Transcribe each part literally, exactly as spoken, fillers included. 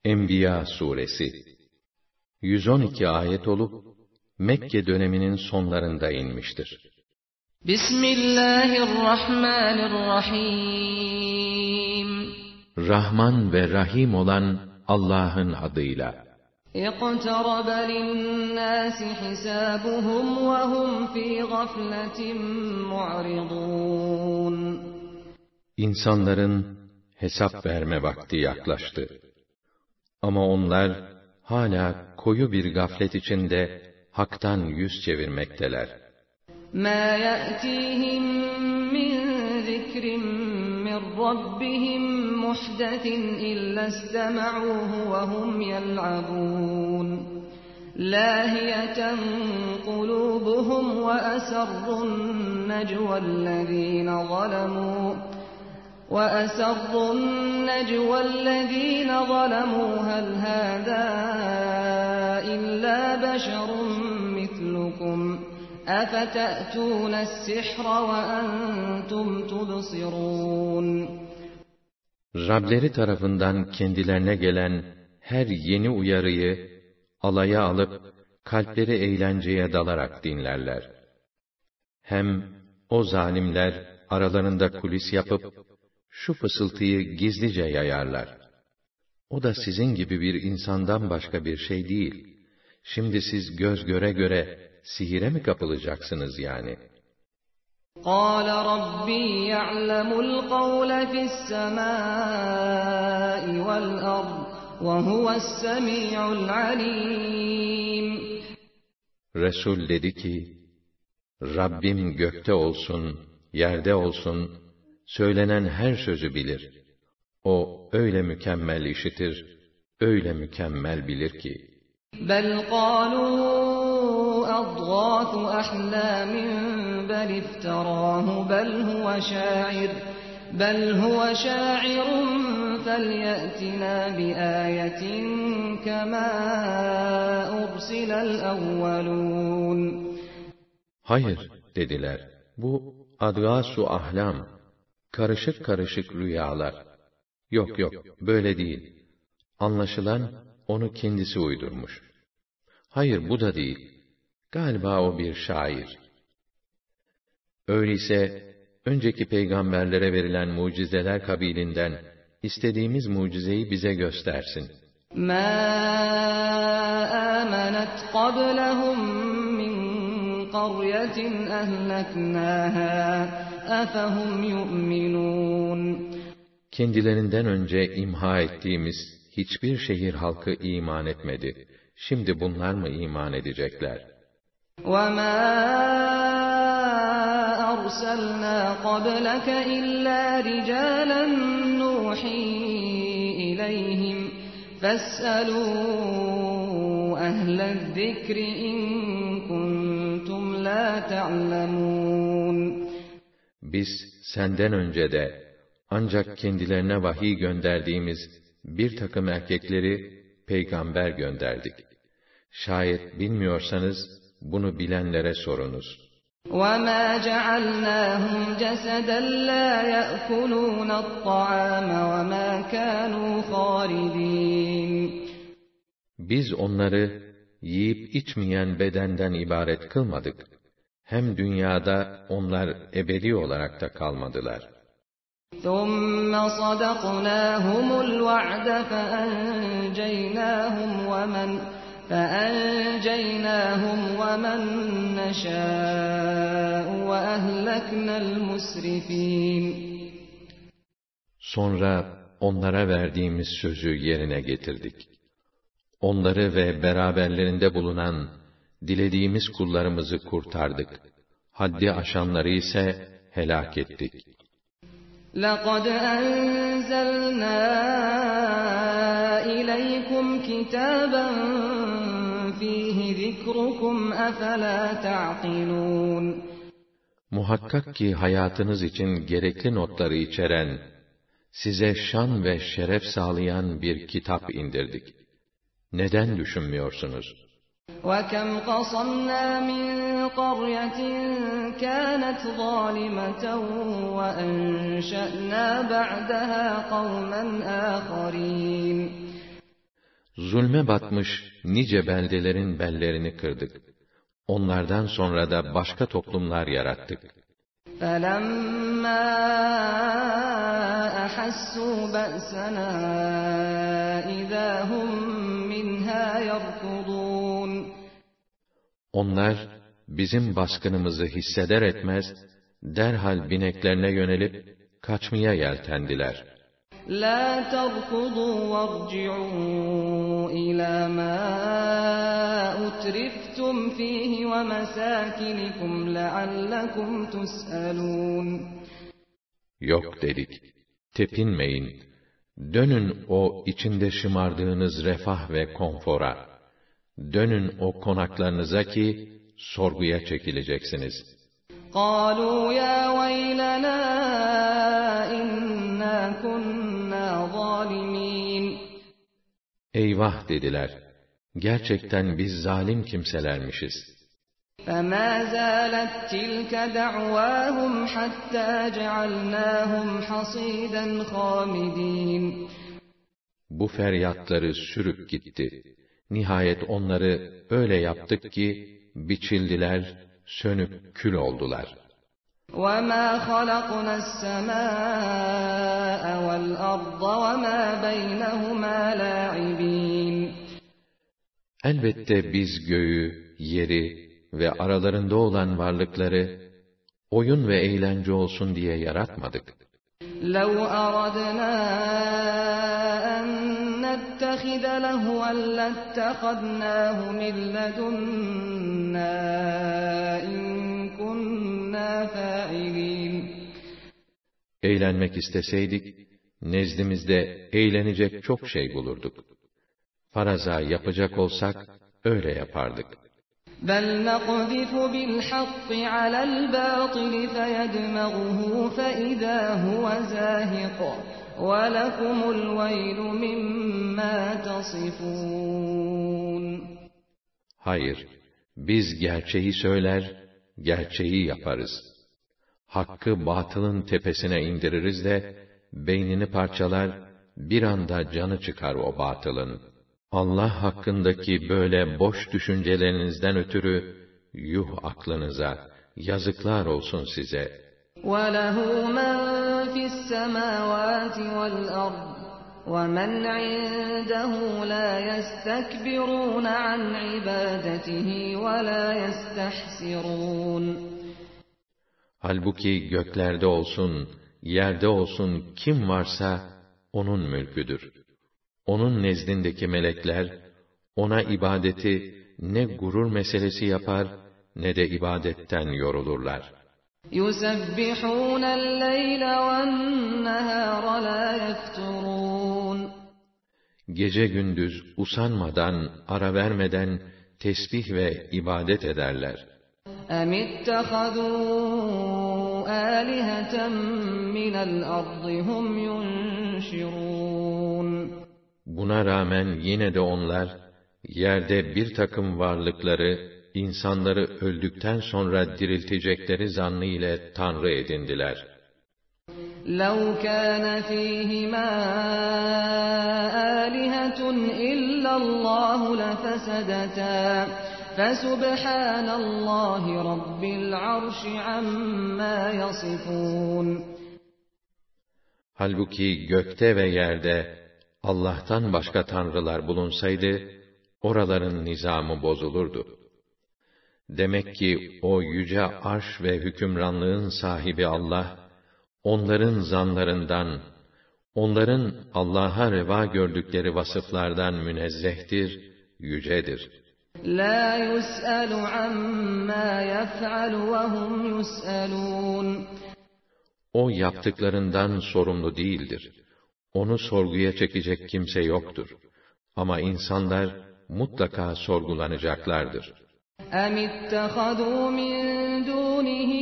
Enbiya suresi yüz on iki ayet olup Mekke döneminin sonlarında inmiştir. Bismillahirrahmanirrahim. Rahman ve Rahim olan Allah'ın adıyla. اقْتَرَبَ لِلنَّاسِ حِسَابُهُمْ وَهُمْ فِي غَفْلَةٍ مُعْرِضُونَ. İnsanların hesap verme vakti yaklaştı. Ama onlar hala koyu bir gaflet içinde haktan yüz çevirmekteler. مَا يَأْتِيهِمْ مِنْ ذِكْرٍ مِّنْ رَبِّهِمْ مُحْدَثٍ إِلَّا اسْتَمَعُوهُ وَهُمْ يَلْعَبُونَ لَاهِيَةً قُلُوبُهُمْ وَأَسَرُّوا النَّجْوَى الَّذِينَ ظَلَمُوا وَأَسَرُّوا النَّجْوَى الَّذِينَ ظَلَمُوا هَلْ هَذَا إِلَّا بَشَرٌ مِثْلُكُمْ أَفَتَأْتُونَ السِّحْرَ وَأَنْتُمْ تُبْصِرُونَ. Rableri tarafından kendilerine gelen her yeni uyarıyı alaya alıp kalpleri eğlenceye dalarak dinlerler. Hem o zalimler aralarında kulis yapıp şu fısıltıyı gizlice yayarlar. O da sizin gibi bir insandan başka bir şey değil. Şimdi siz göz göre göre sihire mi kapılacaksınız yani? قَالَ رَبِّي يَعْلَمُ الْقَوْلَ فِي السَّمَاءِ وَالْأَرْضِ وَهُوَ السَّمِيعُ الْعَلِيمُ. Resul dedi ki, Rabbim gökte olsun, yerde olsun, söylenen her sözü bilir. O öyle mükemmel işitir, öyle mükemmel bilir ki. بَلْ قَالُوا أَضْغَاثُ أَحْلَامٍ بَلِ افْتَرَاهُ بَلْ هُوَ شَاعِرٌ بَلْ هُوَ شَاعِرٌ فَلْيَأْتِنَا بِآيَةٍ كَمَا أُرْسِلَ الْأَوَّلُونَ. Hayır dediler. Bu adgâs-ı ahlam, karışık karışık rüyalar. Yok yok, böyle değil. Anlaşılan onu kendisi uydurmuş. Hayır, bu da değil. Galiba o bir şair. Öyleyse, önceki peygamberlere verilen mucizeler kabilinden istediğimiz mucizeyi bize göstersin. مَا آمَنَتْ قَبْلَهُمْ مِنْ قَرْيَةٍ أَهْلَكْنَاهَا أَفَهُمْ يُؤْمِنُونَ. Kendilerinden önce imha ettiğimiz hiçbir şehir halkı iman etmedi. Şimdi bunlar mı iman edecekler? وَمَا أَرْسَلْنَا قَبْلَكَ إِلَّا رِجَالًا نُوحِي إِلَيْهِمْ فَاسْأَلُوا أَهْلَ الذِّكْرِ إِن كُنتُمْ لَا تَعْلَمُونَ. Biz senden önce de ancak kendilerine vahiy gönderdiğimiz bir takım erkekleri peygamber gönderdik. Şayet bilmiyorsanız bunu bilenlere sorunuz. وَمَا جَعَلْنَاهُمْ جَسَدًا لَا يَأْكُلُونَ الطَّعَامَ وَمَا كَانُوا خَالِدِينَ. Biz onları yiyip içmeyen bedenden ibaret kılmadık. Hem dünyada onlar ebedi olarak da kalmadılar. ثُمَّ صَدَقْنَاهُمُ الْوَعْدَ فَأَنْجَيْنَاهُمْ وَمَنْ فَأَنْجَيْنَاهُمْ وَمَنْ نَشَاءُ وَأَهْلَكْنَا الْمُسْرِفِينَ. Sonra onlara verdiğimiz sözü yerine getirdik. Onları ve beraberlerinde bulunan dilediğimiz kullarımızı kurtardık. Haddi aşanları ise helak ettik. لَقَدْ أَنزَلْنَا إِلَيْكُمْ كِتَابًا فِيهِ ذِكْرُكُمْ أَفَلَا تَعْقِلُونَ. Muhakkak ki hayatınız için gerekli notları içeren, size şan ve şeref sağlayan bir kitap indirdik. Neden düşünmüyorsunuz? وَكَمْ قَصَمْنَا مِنْ قَرْيَةٍ كَانَتْ ظَالِمَةً وَأَنْشَأْنَا بَعْدَهَا قَوْمًا آخَرِينَ. Zulme batmış nice beldelerin bellerini kırdık. Onlardan sonra da başka toplumlar yarattık. فَلَمَّا أَحَسُّوا بَأْسَنَا إِذَا هُمْ مِنْهَا يَرْكُضُونَ Onlar bizim baskınımızı hisseder etmez derhal bineklerine yönelip kaçmaya yeltendiler. لَا تَرْكُضُوا وَارْجِعُوا إِلَى مَا أُتْرِفْتُمْ فِيهِ وَمَسَاكِنِكُمْ لَعَلَّكُمْ تُسْأَلُونَ Yok dedik, tepinmeyin, dönün o içinde şımardığınız refah ve konfora, dönün o konaklarınıza ki sorguya çekileceksiniz. قَالُوا يَا وَيْلَنَا إِنَّا كُنَّا ظَالِمِينَ Eyvah dediler, gerçekten biz zalim kimselermişiz. فَمَا زَالَتْ تِلْكَ دَعْوَاهُمْ حَتَّى جَعَلْنَاهُمْ حَصِيدًا خَامِدِينَ Bu feryatları sürüp gitti. Nihayet onları öyle yaptık ki biçildiler, sönüp kül oldular. وَمَا خَلَقْنَا السَّمَاءَ وَالْأَرْضَ وَمَا بَيْنَهُمَا لَاعِبِينَ Elbette biz göğü, yeri ve aralarında olan varlıkları oyun ve eğlence olsun diye yaratmadık. لَوْ أَرَدْنَا أَن نَّتَّخِذَ لَهْوًا لَّاتَّخَذْنَاهُ مِن لَّدُنَّا إِن كُنَّا فَاعِلِينَ Eğlenmek isteseydik, nezdimizde eğlenecek çok şey bulurduk. Faraza yapacak olsak, öyle yapardık. بَلْ نَقْذِفُ بِالْحَقِّ عَلَى الْبَاطِلِ فَيَدْمَغُهُ فَإِذَا هُوَ زَاهِقٌ وَلَكُمُ الْوَيْلُ مِمَّا تَصِفُونَ Hayır, biz gerçeği söyler, gerçeği yaparız. Hakkı batılın tepesine indiririz de, beynini parçalar, bir anda canı çıkar o batılın. Allah hakkındaki böyle boş düşüncelerinizden ötürü, yuh aklınıza, yazıklar olsun size. وَلَهُ مَنْ فِي السَّمَاوَاتِ وَالْأَرْضِ وَمَنْ عِنْدَهُ لَا يَسْتَكْبِرُونَ عَنْ عِبَادَتِهِ وَلَا يَسْتَحْسِرُونَ Halbuki göklerde olsun, yerde olsun kim varsa, onun mülküdür. Onun nezdindeki melekler, ona ibadeti ne gurur meselesi yapar, ne de ibadetten yorulurlar. يُسَبِّحُونَ اللَّيْلَ وَالنَّهَارَ لَا يَفْتُرُونَ Gece gündüz usanmadan, ara vermeden tesbih ve ibadet ederler. اَمِ اتَّخَذُوا آلِهَةً مِّنَ الْأَرْضِ هُمْ يُنْشِرُونَ Buna rağmen yine de onlar, yerde bir takım varlıkları, insanları öldükten sonra diriltecekleri zannı ile Tanrı edindiler. لَوْ كَانَ فِيهِمَا آلِهَةٌ إِلَّا اللَّهُ لَفَسَدَتَا فَسُبْحَانَ اللّٰهِ رَبِّ الْعَرْشِ عَمَّا يَصِفُونَ Halbuki gökte ve yerde, Allah'tan başka tanrılar bulunsaydı, oraların nizamı bozulurdu. Demek ki o yüce arş ve hükümranlığın sahibi Allah, onların zanlarından, onların Allah'a reva gördükleri vasıflardan münezzehtir, yücedir. لَا يُسْأَلُ عَمَّا يَفْعَلُ وَهُمْ يُسْأَلُونَ O yaptıklarından sorumlu değildir. Onu sorguya çekecek kimse yoktur. Ama insanlar mutlaka sorgulanacaklardır. اَمِ اتَّخَذُوا مِنْ دُونِهِ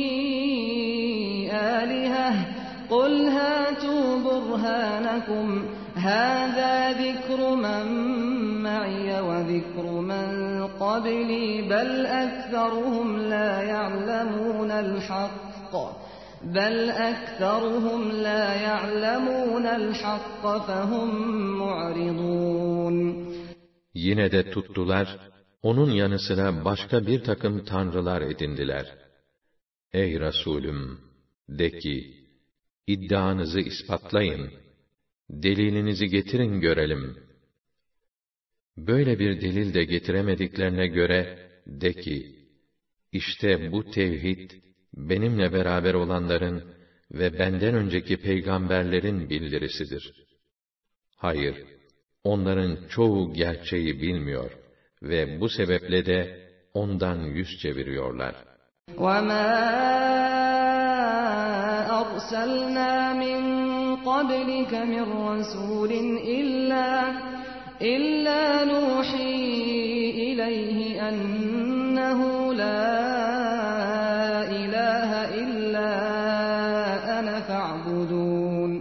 آلِهَةً قُلْ هَاتُوا بُرْهَانَكُمْ هَذَا ذِكْرُ مَنْ مَعِيَ وَذِكْرُ مَنْ قَبْلِي بَلْ أَكْثَرُهُمْ لَا يَعْلَمُونَ الْحَقَّ بَلْ أَكْثَرُهُمْ لَا يَعْلَمُونَ الْحَقَّ فَهُمْ مُعْرِضُونَ Yine de tuttular, onun yanı sıra başka bir takım tanrılar edindiler. Ey Resulüm! De ki, iddianızı ispatlayın, delilinizi getirin görelim. Böyle bir delil de getiremediklerine göre, de ki, işte bu tevhid, benimle beraber olanların ve benden önceki peygamberlerin bildirisidir. Hayır, onların çoğu gerçeği bilmiyor ve bu sebeple de ondan yüz çeviriyorlar. وَمَا أَرْسَلْنَا مِن قَبْلِكَ مِن رَّسُولٍ إِلَّا إِلَّا نُوحِي إِلَيْهِ أَنَّهُ لَا إِلَٰهَ إِلَّا أَنَا فَاعْبُدُونِ.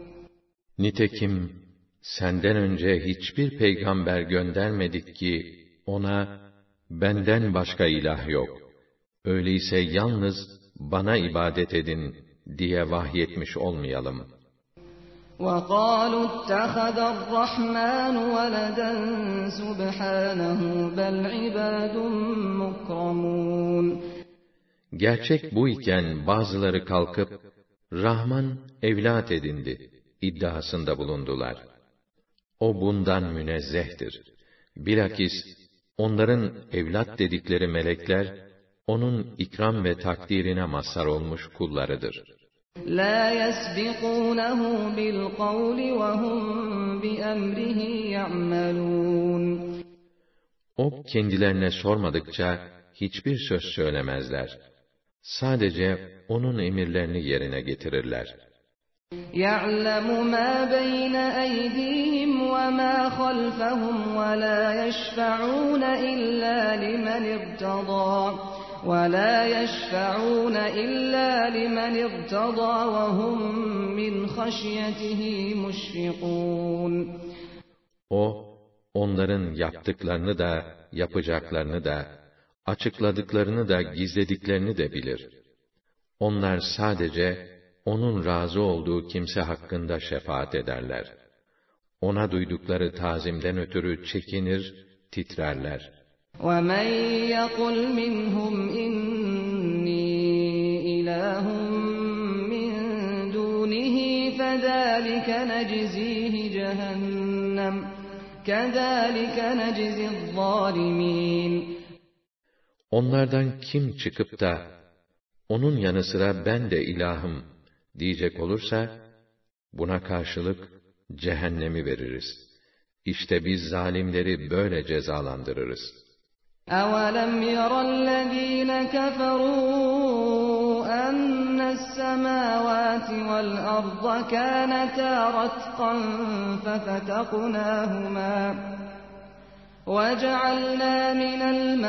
Nitekim senden önce hiçbir peygamber göndermedik ki ona benden başka ilah yok. Öyleyse yalnız bana ibadet edin diye vahyetmiş olmayalım. وَقَالُوا اتَّخَذَ الرَّحْمَٰنُ وَلَدًا سُبْحَانَهُ بَلْ عِبَادٌ مُكْرَمُونَ. Gerçek bu iken bazıları kalkıp Rahman evlat edindi iddiasında bulundular. O bundan münezzehtir. Bilakis onların evlat dedikleri melekler onun ikram ve takdirine mazhar olmuş kullarıdır. لَا يَسْبِقُونَهُ بِالْقَوْلِ وَهُمْ بِأَمْرِهِ يَعْمَلُونَ. O kendilerine sormadıkça hiçbir söz söylemezler. Sadece onun emirlerini yerine getirirler. يَعْلَمُ مَا بَيْنَ أَيْدِيهِمْ وَمَا خَلْفَهُمْ وَلَا يَشْفَعُونَ إِلَّا لِمَنِ ارْتَضَىٰ وَلَا يَشْفَعُونَ إِلَّا لِمَنِ ارْتَضَىٰ وَهُمْ مِنْ خَشْيَتِهِ مُشْفِقُونَ. O, onların yaptıklarını da, yapacaklarını da, açıkladıklarını da, gizlediklerini de bilir. Onlar sadece, onun razı olduğu kimse hakkında şefaat ederler. Ona duydukları tazimden ötürü çekinir, titrerler. وَمَنْ يَقُلْ مِنْهُمْ إِنِّي إِلَٰهٌ مِّن دُونِهِ فَذَٰلِكَ نَجْزِيهِ جَهَنَّمَ كَذَٰلِكَ نَجْزِي الظَّالِمِينَ. Onlardan kim çıkıp da, onun yanı sıra ben de ilahım diyecek olursa, buna karşılık cehennemi veririz. İşte biz zalimleri böyle cezalandırırız. أَوَلَمْ يَرَ الَّذ۪ينَ كَفَرُوا أَنَّ السَّمَاوَاتِ وَالْأَرْضَ كَانَتَا رَتْقًا فَفَتَقْنَاهُمَا وَجَعَلْنَا مِنَ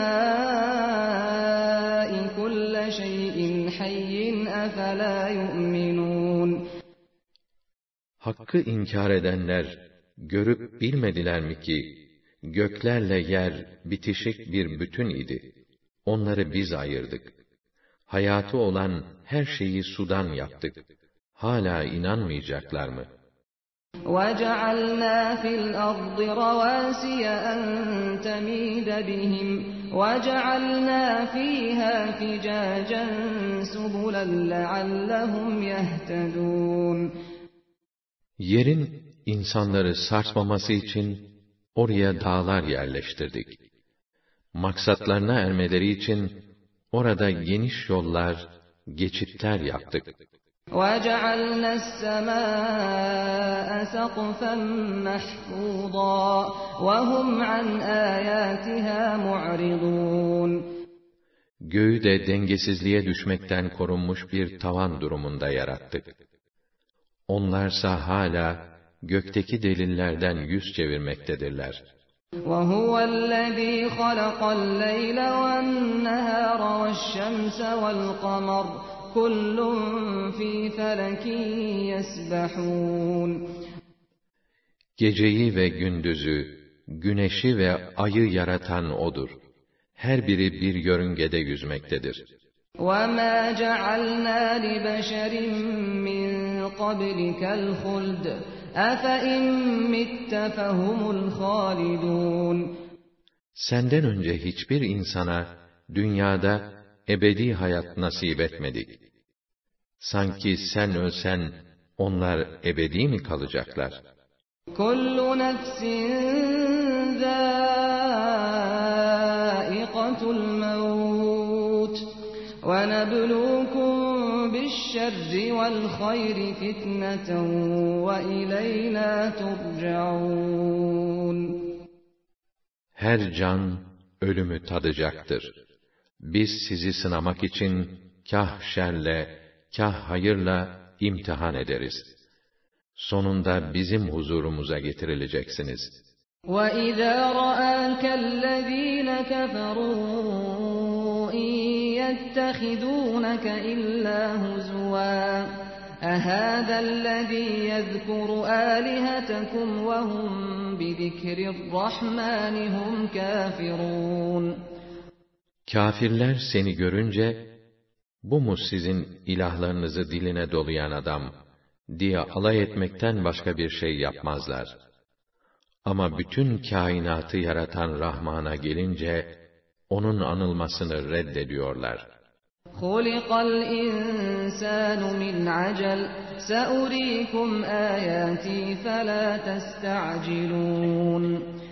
الْمَاءِ كُلَّ شَيْءٍ حَيٍّ أَفَلَا يُؤْمِنُونَ. Hakkı inkar edenler, görüp bilmediler mi ki, göklerle yer bitişik bir bütün idi. Onları biz ayırdık. Hayatı olan her şeyi sudan yaptık. Hala inanmayacaklar mı? وَجَعَلْنَا فِي الْأَرْضِ رَوَاسِيَ أَن تَمِيدَ بِهِمْ وَجَعَلْنَا فِيهَا فِجَاجًا سُبُلًا لَعَلَّهُمْ يَهْتَدُونَ. Yerin insanları sarsmaması için oraya dağlar yerleştirdik. Maksatlarına ermeleri için orada geniş yollar, geçitler yaptık. وَجَعَلْنَا السَّمَاءَ سَقْفًا مَحْفُوظًا وَهُمْ عَنْ آيَاتِهَا مُعْرِضُونَ. Göğü de dengesizliğe düşmekten korunmuş bir tavan durumunda yarattık. Onlarsa hala gökteki delillerden yüz çevirmektedirler. وَهُوَ الَّذ۪ي خَلَقَ اللَّيْلَ وَالنَّهَارَ وَالشَّمْسَ وَالْقَمَرَ كُلٌّ ف۪ي فَلَكٍ يَسْبَحُونَ. Geceyi ve gündüzü, güneşi ve ayı yaratan O'dur. Her biri bir yörüngede yüzmektedir. وَمَا جَعَلْنَا لِبَشَرٍ مِّن قَبْلِكَ الْخُلْدَ أَفَإِن مِّتَّ فَهُمُ الْخَالِدُونَ Senden önce hiçbir insana dünyada ebedi hayat nasip etmedik. Sanki sen ölsen onlar ebedi mi kalacaklar? Kullu nefsin zâiqatul mevt ve neblukum bi'ş-şerri vel hayri fitneten ve ileynâ turcaûn. Her can ölümü tadacaktır. Biz sizi sınamak için kâh şerle, kâh hayırla imtihan ederiz. Sonunda bizim huzurumuza getirileceksiniz. وَإِذَا رَآكَ الَّذ۪ينَ كَفَرُوا اِنْ يَتَّخِذُونَكَ إِلَّا هُزُوًا أَهَذَا الَّذ۪ي يَذْكُرُ آلِهَتَكُمْ وَهُمْ بِذِكْرِ الرَّحْمَنِ هُمْ كَافِرُونَ Kâfirler seni görünce, bu mu sizin ilahlarınızı diline dolayan adam diye alay etmekten başka bir şey yapmazlar. Ama bütün kainatı yaratan Rahman'a gelince, onun anılmasını reddediyorlar. خُلِقَ الْإِنسَانُ مِنْ عَجَلٍ سَأُرِيكُمْ آيَاتِي فَلَا تَسْتَعْجِلُونَ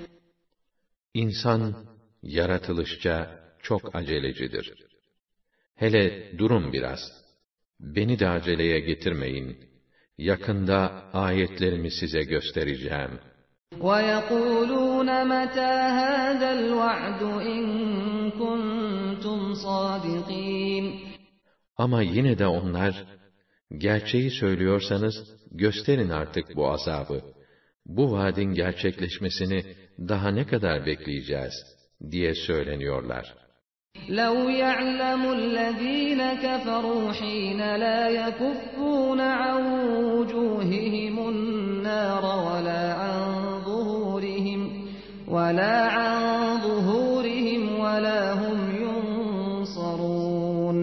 İnsan, yaratılışça çok acelecidir. Hele durun biraz, beni de aceleye getirmeyin, yakında ayetlerimi size göstereceğim. وَيَقُولُونَ مَتَى هَذَا الْوَعْدُ إِن كُنتُمْ صَادِقِينَ Ama yine de onlar, gerçeği söylüyorsanız, gösterin artık bu azabı. Bu vaadin gerçekleşmesini daha ne kadar bekleyeceğiz diye söyleniyorlar. لَوْ يَعْلَمُ الَّذ۪ينَ كَفَرُوا حِينَ لَا يَكُفُّونَ عَنْ وُجُوهِهِمُ النَّارَ وَلَا عَنْ ظُهُورِهِمْ وَلَا عَنْ ظُهُورِهِمْ وَلَا هُمْ يُنْصَرُونَ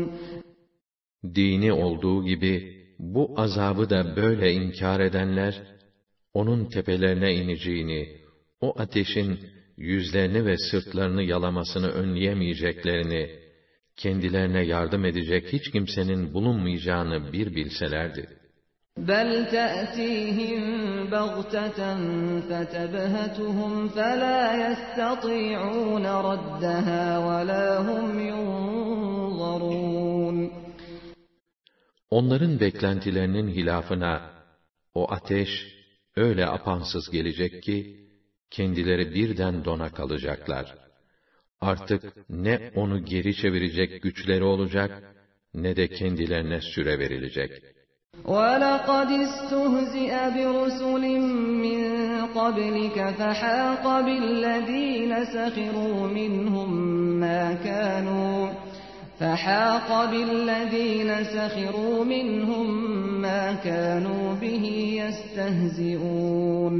Dini olduğu gibi, bu azabı da böyle inkar edenler, onun tepelerine ineceğini, o ateşin yüzlerini ve sırtlarını yalamasını önleyemeyeceklerini, kendilerine yardım edecek hiç kimsenin bulunmayacağını bir bilselerdi. بَلْ تَأْتِيهِمْ بَغْتَةً فَتَبْهَتُهُمْ فَلَا يَسْتَطِيعُونَ رَدَّهَا وَلَا هُمْ يُنْظَرُونَ Onların beklentilerinin hilafına, o ateş öyle apansız gelecek ki, kendileri birden dona kalacaklar. Artık ne onu geri çevirecek güçleri olacak, ne de kendilerine süre verilecek. وَلَقَدِ اسْتُهْزِئَ بِرُسُلٍ مِّن قَبْلِكَ فَحَاقَ بِالَّذ۪ينَ سَخِرُوا مِنْهُمْ مَا كَانُوا فَحَاقَ بِالَّذ۪ينَ سَخِرُوا مِنْهُمْ مَا كَانُوا بِهِ يَسْتَهْزِئُونَ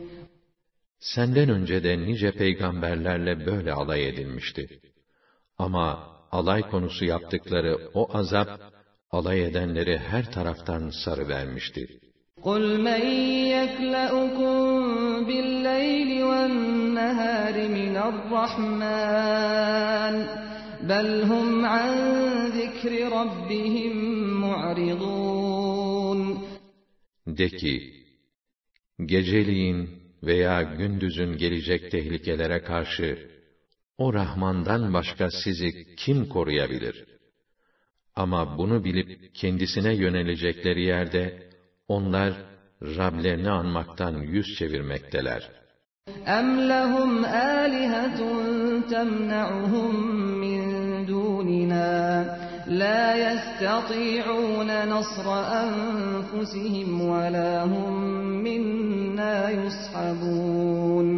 Senden önce de nice peygamberlerle böyle alay edilmişti. Ama alay konusu yaptıkları o azap, alay edenleri her taraftan sarıvermişti. قُلْ مَنْ يَكْلَؤُكُمْ بِاللَّيْلِ وَالنَّهَارِ مِنَ الرَّحْمَنِ بَلْ هُمْ عَنْ ذِكْرِ رَبِّهِمْ مُعْرِضُونَ De ki, geceliğin veya gündüzün gelecek tehlikelere karşı, o Rahman'dan başka sizi kim koruyabilir? Ama bunu bilip kendisine yönelecekleri yerde, onlar Rablerini anmaktan yüz çevirmekteler. اَمْ لَهُمْ آلِهَةٌ تَمْنَعُهُمْ مِنْ دُونِنَا لَا يَسْتَطِيعُونَ نَصْرَ أَنْفُسِهِمْ وَلَا هُمْ مِنَّا يُصْحَبُونَ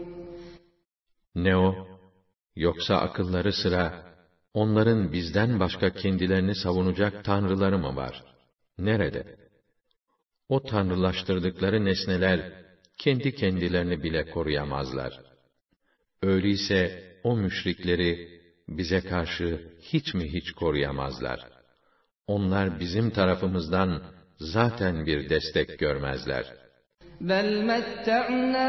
Ne o? Yoksa akılları sıra, onların bizden başka kendilerini savunacak tanrıları mı var? Nerede? O tanrılaştırdıkları nesneler, kendi kendilerini bile koruyamazlar. Öyleyse o müşrikleri bize karşı hiç mi hiç koruyamazlar? Onlar bizim tarafımızdan zaten bir destek görmezler. بَلْ مَتَّعْنَا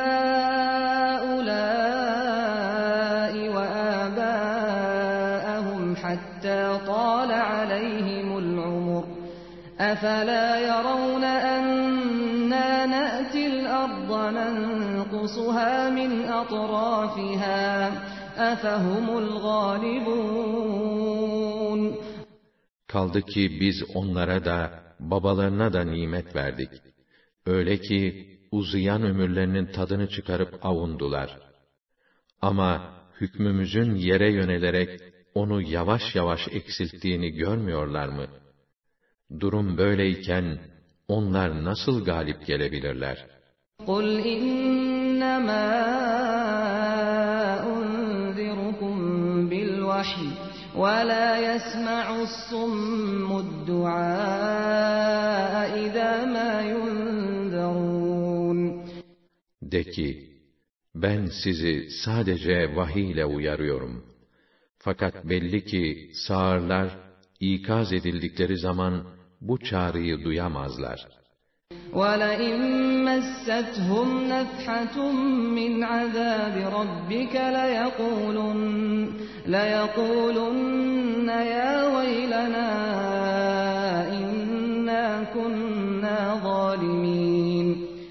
هَٰؤُلَاءِ وَآبَاءَهُمْ حَتَّىٰ طَالَ عَلَيْهِمُ الْعُمُرُ أَفَلَا يَرَوْنَ أَنَّا نَأْتِي الْأَرْضَ نَنقُصُهَا مِنْ أَطْرَافِهَا أَفَهُمُ الْغَالِبُونَ Kaldı ki biz onlara da, babalarına da nimet verdik. Öyle ki, uzayan ömürlerinin tadını çıkarıp avundular. Ama, hükmümüzün yere yönelerek, onu yavaş yavaş eksilttiğini görmüyorlar mı? Durum böyleyken, onlar nasıl galip gelebilirler? قُلْ إِنَّمَا أُنذِرُكُم بِالْوَحْيِ وَلَا يَسْمَعُ الصُّمُّ الدُّعَاءَ إِذَا مَا يُنذَرُونَ De ki, ben sizi sadece vahiy ile uyarıyorum. Fakat belli ki sağırlar, ikaz edildikleri zaman bu çağrıyı duyamazlar. وَلَئِن مَّسَّتْهُمْ نَفْحَةٌ مِّنْ عَذَابِ رَبِّكَ لَيَقُولُنَّ لَيَقُولُنَّ يَا وَيْلَنَا إِنَّا كُنَّا ظَالِمِينَ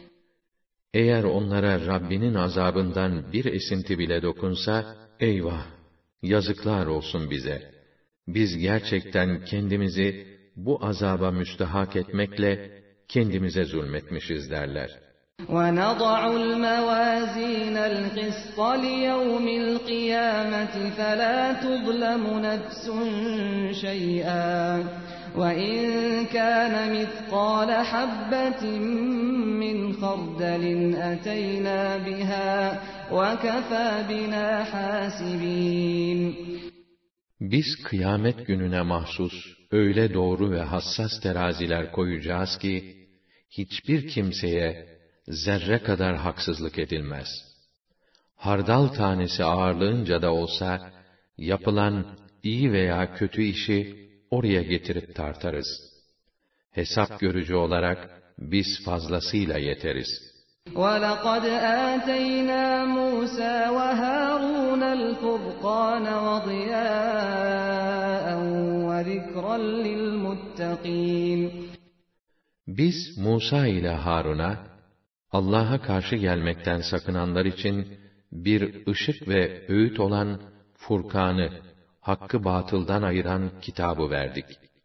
Eğer onlara Rabbinin azabından bir esinti bile dokunsa, eyvah! Yazıklar olsun bize! Biz gerçekten kendimizi bu azaba müstahak etmekle kendimize zulmetmişiz derler. وَنَضَعُ الْمَوَازِينَ الْقِسْطَ لِيَوْمِ الْقِيَامَةِ فَلَا تُظْلَمُ نَفْسٌ شَيْئًا وَإِنْ كَانَ مِثْقَالَ حَبَّةٍ مِّنْ خَرْدَلٍ أَتَيْنَا بِهَا وَكَفَى بِنَا حَاسِبِينَ Biz kıyamet gününe mahsus öyle doğru ve hassas teraziler koyacağız ki, hiçbir kimseye zerre kadar haksızlık edilmez. Hardal tanesi ağırlığınca da olsa, yapılan iyi veya kötü işi oraya getirip tartarız. Hesap görücü olarak biz fazlasıyla yeteriz. وَلَقَدْ آتَيْنَا مُوسَى وَهَارُونَ الْفُرْقَانَ وَضِيَاءً وَذِكْرًا لِلْمُتَّقِينَ Biz Musa ile Harun'a, Allah'a karşı gelmekten sakınanlar için bir ışık ve öğüt olan Furkan'ı, hakkı batıldan ayıran kitabı verdik.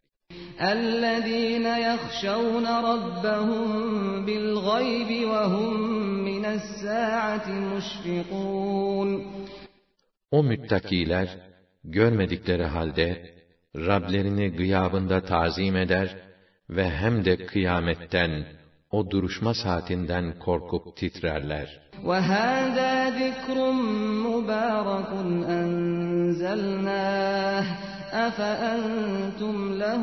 اَلَّذ۪ينَ يَخْشَوْنَ رَبَّهُمْ بِالْغَيْبِ وَهُمْ مِنَ السَّاعَةِ مُشْفِقُونَ O müttakiler, görmedikleri halde, Rablerini gıyabında tazim eder ve hem de kıyametten, o duruşma saatinden korkup titrerler. وَهَذَا ذِكْرٌ مُبَارَكٌ أَنزَلْنَاهُ أَفَأَنْتُمْ لَهُ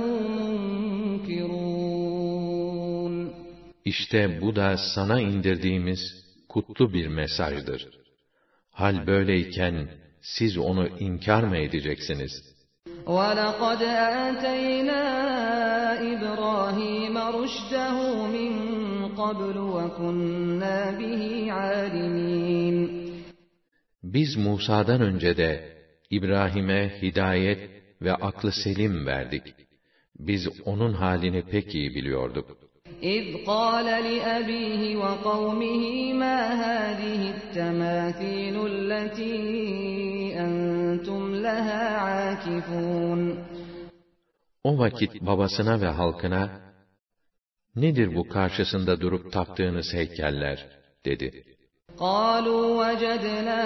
مُنْكِرُونَ İşte bu da sana indirdiğimiz kutlu bir mesajdır. Hal böyleyken siz onu inkar mı edeceksiniz? وَلَقَدْ آتَيْنَا إِبْرَاهِيمَ رُشْدَهُ مِنْ قَبْلُ وَكُنَّا بِهِ عَالِمِينَ Biz Musa'dan önce de İbrahim'e hidayet ve aklı selim verdik. Biz onun halini pek iyi biliyorduk. إِذْ قَالَ لِأَبِيهِ وَقَوْمِهِ مَا هَٰذِهِ التَّمَاثِيلُ الَّتِي أَنْتُمْ لَهَا عَاكِفُونَ O vakit babasına ve halkına, nedir bu karşısında durup taptığınız heykeller, dedi. قَالُوا وَجَدْنَا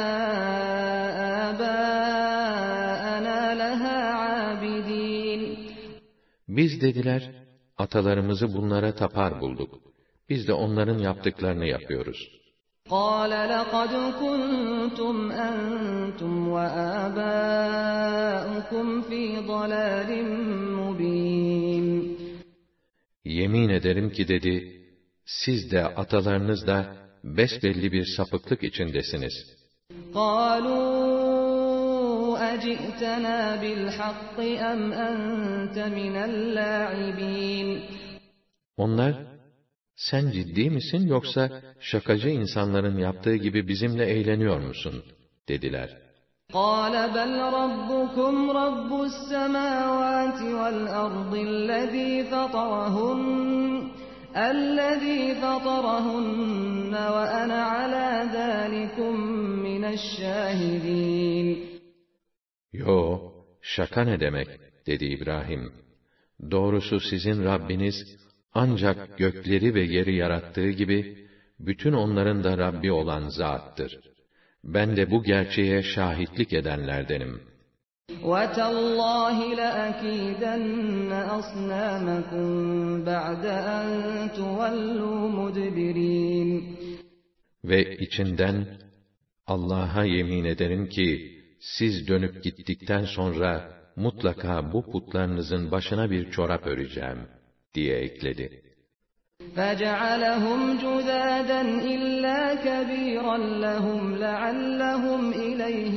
آبَاءَنَا لَهَا عَابِدِينَ Biz dediler, atalarımızı bunlara tapar bulduk. Biz de onların yaptıklarını yapıyoruz. قَالَ لَقَدْ كُنْتُمْ أَنْتُمْ وَآبَاؤُكُمْ فِي ضَلَالٍ مُبِينٍ Yemin ederim ki dedi, siz de atalarınız da besbelli bir sapıklık içindesiniz. قَالُوا أَجِئْتَنَا بِالْحَقِّ أَمْ أَنْتَ مِنَ اللَّاعِبِينَ Onlar, sen ciddi misin yoksa şakacı insanların yaptığı gibi bizimle eğleniyor musun? Dediler. قَالَ بَلْ رَبُّكُمْ رَبُّ السَّمَاوَاتِ وَالْأَرْضِ الَّذ۪ي فَطَرَهُنَّ الَّذ۪ي فَطَرَهُنَّ وَأَنَا عَلَى ذَٰلِكُمْ مِنَ الشَّاهِد۪ينَ Yo, şaka ne demek, dedi İbrahim. Doğrusu sizin Rabbiniz, ancak gökleri ve yeri yarattığı gibi, bütün onların da Rabbi olan Zat'tır. Ben de bu gerçeğe şahitlik edenlerdenim. وَتَاللّٰهِ لَأَكِيدَنَّ أَصْنَامَكُمْ بَعْدَ أَنْ تُوَلُّوا مُدْبِرِينَ Ve içinden, Allah'a yemin ederim ki, siz dönüp gittikten sonra, mutlaka bu putlarınızın başına bir çorap öreceğim, diye ekledi. فَجَعَلَهُمْ جُذَاذًا إِلَّا كَبِيرًا لَهُمْ لَعَلَّهُمْ إِلَيْهِ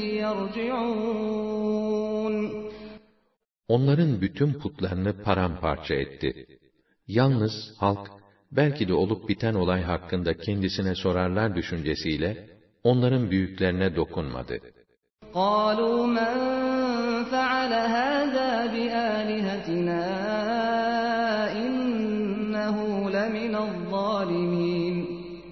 يَرْجِعُونَ Onların bütün putlarını paramparça etti. Yalnız halk, belki de olup biten olay hakkında kendisine sorarlar düşüncesiyle, onların büyüklerine dokunmadı. قَالُوا مَنْ فَعَلَ هَذَا بِآلِهَتِنَا إِنَّهُ لَمِنَ الظَّالِمِينَ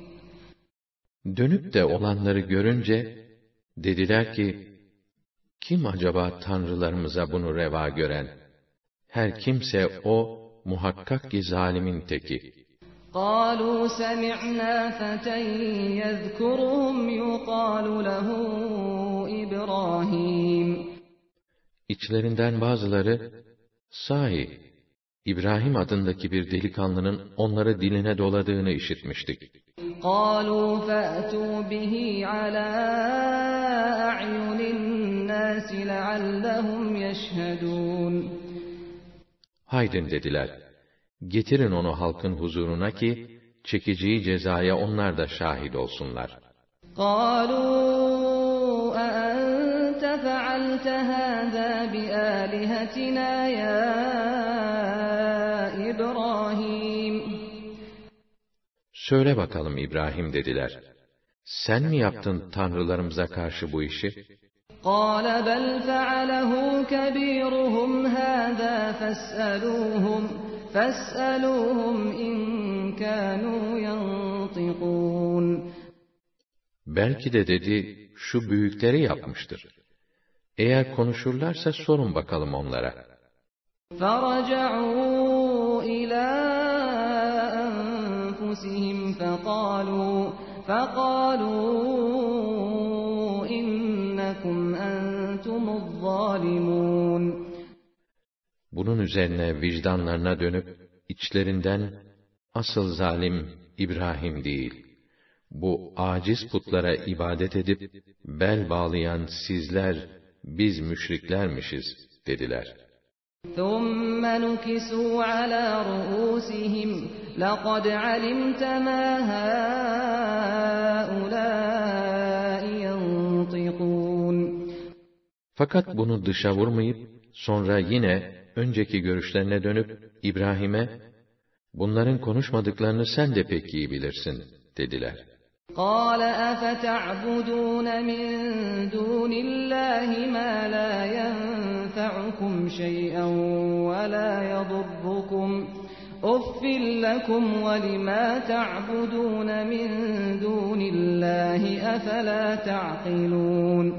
Dönüp de olanları görünce, dediler ki, kim acaba tanrılarımıza bunu reva gören? Her kimse o, muhakkak ki zalimin teki. قَالُوا سَمِعْنَا فَتًى يَذْكُرُهُمْ يُقَالُ لَهُ إِبْرَاهِيمُ İçlerinden bazıları, sahi, İbrahim adındaki bir delikanlının onları diline doladığını işitmiştik. قَالُوا فَأْتُوا بِهِ عَلَى أَعْيُنِ النَّاسِ لَعَلَّهُمْ يَشْهَدُونَ Haydin dediler, getirin onu halkın huzuruna ki, çekeceği cezaya onlar da şahit olsunlar. قَالُوا أَأَنْتَ فَعَلْتَ هَذَا بِآلِهَتِنَا يَا إِبْرَاهِيمُ Söyle bakalım İbrahim dediler, sen mi yaptın tanrılarımıza karşı bu işi? قَالَ بَلْ فَعَلَهُ كَبِيرُهُمْ هَذَا فَاسْأَلُوهُمْ فَاسْأَلُوهُمْ إِنْ كَانُوا يَنْطِقُونَ Belki de dedi, şu büyükleri yapmıştır. Eğer konuşurlarsa sorun bakalım onlara. فَرَجَعُوا إِلَى أَنفُسِهِمْ فَقَالُوا فَقَالُوا إِنَّكُمْ أَنْتُمُ الظَّالِمُونَ Bunun üzerine vicdanlarına dönüp, içlerinden, asıl zalim İbrahim değil, bu aciz putlara ibadet edip, bel bağlayan sizler, biz müşriklermişiz, dediler. ثُمَّ نُكِسُوا عَلَى رُؤُوسِهِمْ لَقَدْ عَلِمْتَ مَا هَؤُلَاءِ يَنْطِقُونَ Fakat bunu dışa vurmayıp, sonra yine önceki görüşlerine dönüp, İbrahim'e, bunların konuşmadıklarını sen de pek iyi bilirsin, dediler. قَالَ أَفَتَعْبُدُونَ مِنْ دُونِ اللّٰهِ مَا لَا يَنْفَعُكُمْ شَيْئًا وَلَا يَضُرُّكُمْ أُفٍّ لَكُمْ وَلِمَا تَعْبُدُونَ مِنْ دُونِ اللّٰهِ أَفَلَا تَعْقِلُونَ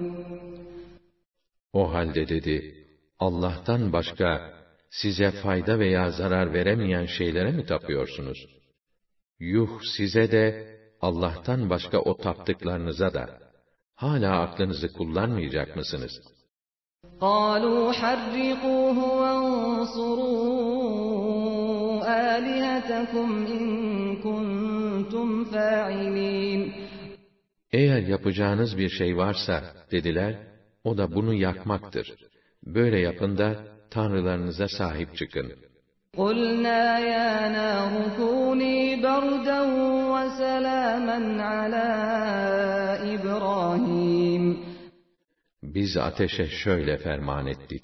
O halde dedi, Allah'tan başka size fayda veya zarar veremeyen şeylere mi tapıyorsunuz? Yuh size de, Allah'tan başka o taptıklarınıza da, hala aklınızı kullanmayacak mısınız? قَالُوا حَرِّقُوهُ وَانصُرُوا آلِهَتَكُمْ إِن كُنتُمْ فَاعِلِينَ Eğer yapacağınız bir şey varsa, dediler, o da bunu yakmaktır. Böyle yapın da, tanrılarınıza sahip çıkın. قُلْنَا يَا نَارُ كُونِي بَرْدًا وَسَلَامًا عَلَى إِبْرَاهِيمَ Biz ateşe şöyle ferman ettik.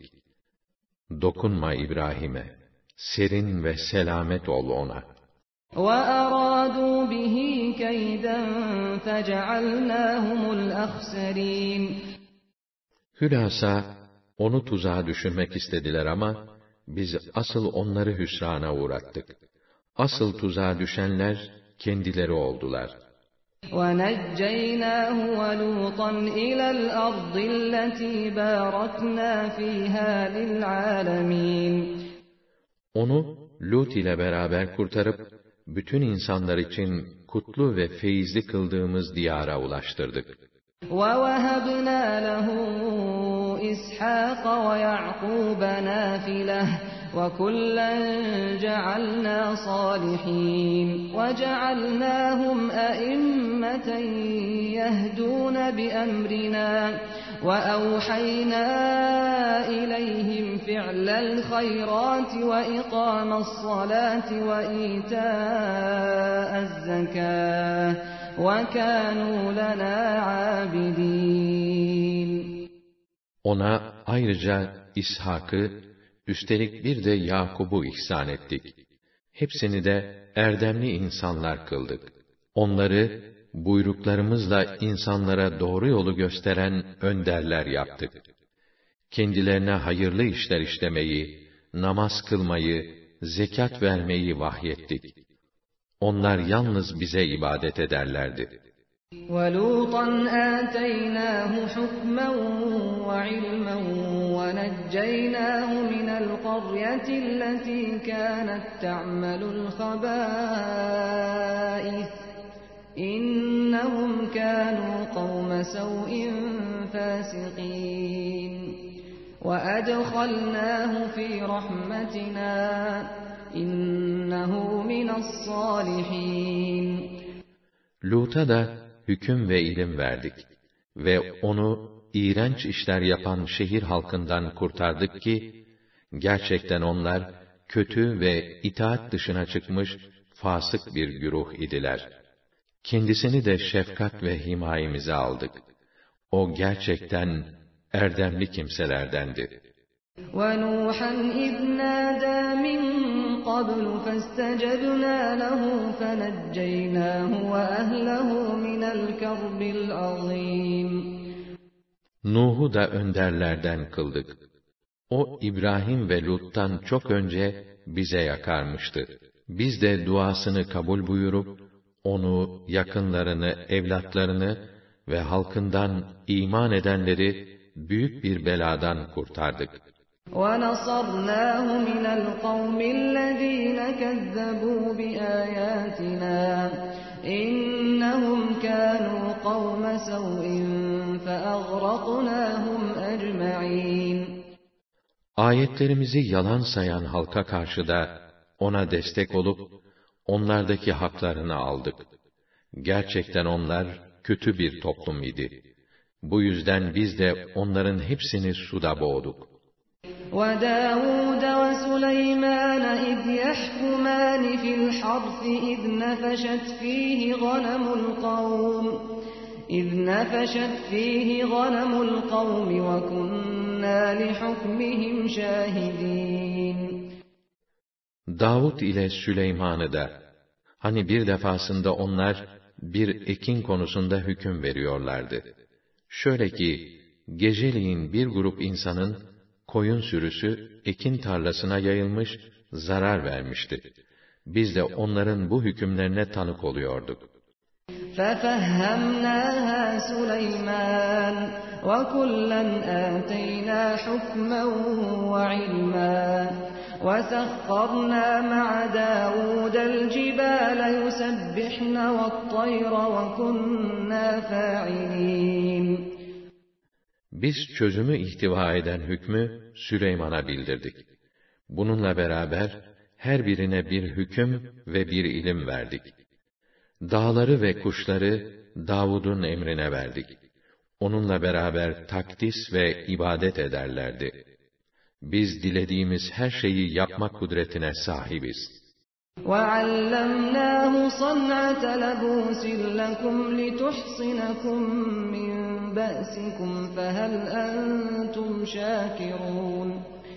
Dokunma İbrahim'e, serin ve selamet ol ona. وَأَرَادُوا كَيْدًا فَجَعَلْنَاهُمُ الْأَخْسَرِينَ. Hülasa onu tuzağa düşürmek istediler ama biz asıl onları hüsrana uğrattık. Asıl tuzağa düşenler kendileri oldular. وَنَجَّيْنَاهُ وَلُوطًا إِلَى الْأَرْضِ الَّتِي بَارَكْنَا فِيهَا لِلْعَالَمِينَ. Onu Lut ile beraber kurtarıp bütün insanlar için kutlu ve feyizli kıldığımız diyara ulaştırdık. وَوَهَبْنَا لَهُ إِسْحَاقَ وَيَعْقُوبَ نَافِلَةً وَكُلًّا جَعَلْنَا صَالِحِينَ وَجَعَلْنَاهُمْ أَئِمَّةً يَهْدُونَ بِأَمْرِنَا وَأَوْحَيْنَا إِلَيْهِمْ فِعْلَ الْخَيْرَاتِ وَإِقَامَ الصَّلَاةِ وَإِيتَاءَ الزَّكَاةِ وَكَانُوا لَنَا عَابِدِينَ. Ona ayrıca İshak'ı, üstelik bir de Yakub'u ihsan ettik. Hepsini de erdemli insanlar kıldık. Onları buyruklarımızla insanlara doğru yolu gösteren önderler yaptık. Kendilerine hayırlı işler işlemeyi, namaz kılmayı, zekat vermeyi vahyettik. Onlar yalnız bize ibadet ederlerdi. وَلُوطًا آتَيْنَاهُ حُكْمًا وَعِلْمًا وَنَجَّيْنَاهُ مِنَ الْقَرْيَةِ الَّتِي كَانَتْ تَعْمَلُ الْخَبَائِثَ إِنَّهُمْ كَانُوا قَوْمَ سَوْءٍ فَاسِقِينَ وَأَدْخَلْنَاهُ فِي رَحْمَتِنَا إِنَّهُ مِنَ الصَّالِحِينَ. Lut'a da hüküm ve ilim verdik ve onu iğrenç işler yapan şehir halkından kurtardık ki, gerçekten onlar kötü ve itaat dışına çıkmış fasık bir güruh idiler. Kendisini de şefkat ve himayemize aldık. O gerçekten erdemli kimselerdendi. وَنُوحًا إِذْ نَادَى مِن قَبْلُ فَاسْتَجَبْنَا لَهُ فَنَجَّيْنَاهُ وَأَهْلَهُ مِنَ الْكَرْبِ الْعَظِيمِ. Nuh'u da önderlerden kıldık. O İbrahim ve Lut'tan çok önce bize yakarmıştı. Biz de duasını kabul buyurup onu, yakınlarını, evlatlarını ve halkından iman edenleri büyük bir beladan kurtardık. وَنَصَرْنَاهُ مِنَ الْقَوْمِ الَّذ۪ينَ كَذَّبُوا بِآيَاتِنَا إِنَّهُمْ كَانُوا قَوْمَ سَوْءٍ فَأَغْرَقْنَاهُمْ أَجْمَعِينَ. Ayetlerimizi yalan sayan halka karşı da ona destek olup onlardaki haklarını aldık. Gerçekten onlar kötü bir toplum idi. Bu yüzden biz de onların hepsini suda boğduk. وَدَاوُودَ وَسُلَيْمَانَ إِذْ يَحْكُمَانِ فِي الْحَرْثِ إِذْ نَفَشَتْ فِيهِ غَنَمُ الْقَوْمِ إِذْ نَفَشَتْ فِيهِ غَنَمُ الْقَوْمِ وَكُنَّا لِحُكْمِهِمْ شَاهِدِينَ. Davud ile Süleyman'ı da, hani bir defasında onlar bir ekin konusunda hüküm veriyorlardı. Şöyle ki, geceliğin bir grup insanın koyun sürüsü ekin tarlasına yayılmış, zarar vermişti. Biz de onların bu hükümlerine tanık oluyorduk. فَفَهَّمْنَاهَا سُلَيْمَانَ وَكُلًّا آتَيْنَا حُكْمًا وَعِلْمًا وَسَخَّرْنَا مَعَ دَاوُودَ الْجِبَالَ يُسَبِّحْنَ وَالطَّيْرَ وَكُنَّا فَاعِلِينَ. Biz çözümü ihtiva eden hükmü Süleyman'a bildirdik. Bununla beraber her birine bir hüküm ve bir ilim verdik. Dağları ve kuşları Davud'un emrine verdik. Onunla beraber takdis ve ibadet ederlerdi. Biz dilediğimiz her şeyi yapma kudretine sahibiz. وَعَلَّمْنَاهُ صَنْعَةَ لَبُوسٍ لَكُمْ لِتُحْصِنَكُمْ مِنْ بَأْسِكُمْ فَهَلْ أَنْتُمْ شَاكِرُونَ.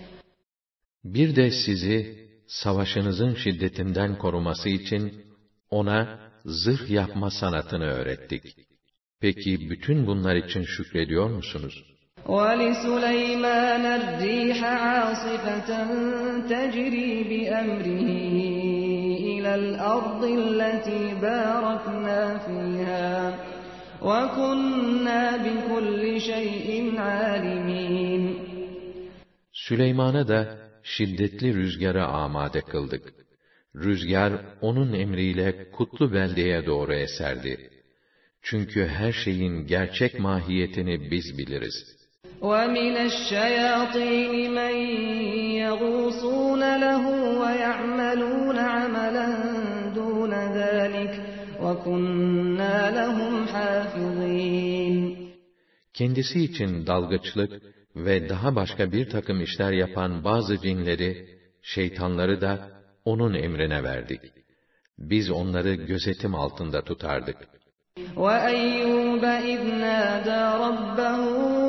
Bir de sizi savaşınızın şiddetinden koruması için ona zırh yapma sanatını öğrettik. Peki bütün bunlar için şükrediyor musunuz? وَلِسُلَيْمَانَ الرِّيحَ عَاصِفَةً تَجْرِي بِأَمْرِهِ إِلَى الْأَرْضِ الَّتِي بَارَكْنَا فِيهَا وَكُنَّا بِكُلِّ شَيْءٍ عَالِمِينَ. Süleyman'a da şiddetli rüzgara amade kıldık. Rüzgar onun emriyle kutlu beldeye doğru eserdi. Çünkü her şeyin gerçek mahiyetini biz biliriz. وَمِنَ الشَّيَاطِينِ مَن يَغُوصُونَ لَهُ وَيَعْمَلُونَ عَمَلًا دُونَ ذَلِكَ وَكُنَّا لَهُمْ حَافِظِينَ. Kendisi için dalgıçlık ve daha başka bir takım işler yapan bazı cinleri, şeytanları da onun emrine verdik. Biz onları gözetim altında tutardık. وَأَيُّوبَ إِذْ نَادَى رَبَّهُ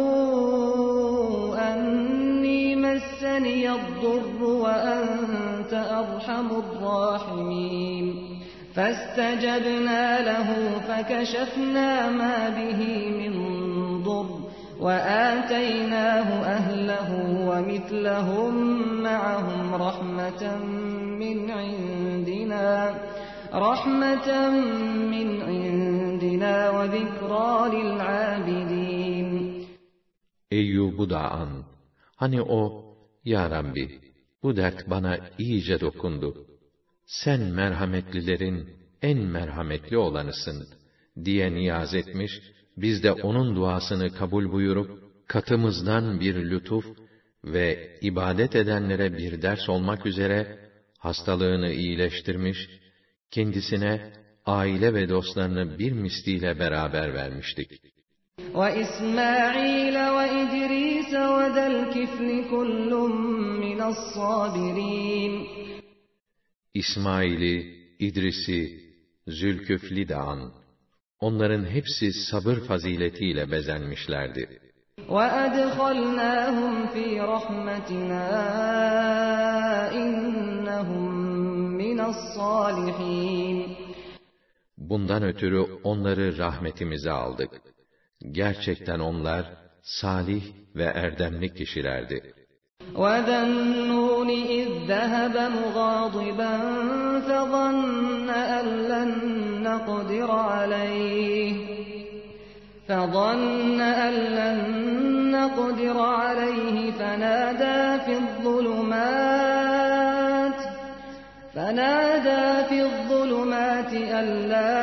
أَنِّي مَسَّنِيَ الضُّرُّ وَأَنْتَ أَرْحَمُ الرَّاحِمِينَ فَاسْتَجَبْنَا لَهُ فَكَشَفْنَا مَا بِهِ مِنْ ضُرٍّ وَآتَيْنَاهُ أَهْلَهُ وَمِثْلَهُمْ مَعَهُمْ رَحْمَةً مِنْ عِنْدِنَا رَحْمَةً مِنْ عِنْدِنَا وَذِكْرَى لِلْعَابِدِينَ. Eyyub'u da an. Hani o, Ya Rabbi, bu dert bana iyice dokundu. Sen merhametlilerin en merhametli olanısın diye niyaz etmiş, biz de onun duasını kabul buyurup, katımızdan bir lütuf ve ibadet edenlere bir ders olmak üzere hastalığını iyileştirmiş, kendisine aile ve dostlarını bir misliyle beraber vermiştik. وَإِسْمَاعِيلَ وَإِدْرِيسَ وَذَا الْكِفْلِ كُلٌّ مِّنَ الصَّابِرِينَ. İsmail'i, İdris'i, Zülküfl'i de an. Onların hepsi sabır faziletiyle bezenmişlerdi. وَأَدْخَلْنَاهُمْ فِي رَحْمَتِنَا إِنَّهُمْ مِنَ الصَّالِحِينَ. Bundan ötürü onları rahmetimize aldık. Gerçekten onlar salih ve erdemli kişilerdi. وَذَا النُّونِ إِذ ذَّهَبَ مُغَاضِبًا فَظَنَّ أَن لَّن نَّقْدِرَ عَلَيْهِ فَظَنَّ أَن لَّن نَّقْدِرَ عَلَيْهِ فَنَادَىٰ فِي الظُّلُمَاتِ فَنَادَىٰ فِي الظُّلُمَاتِ أَن لَّا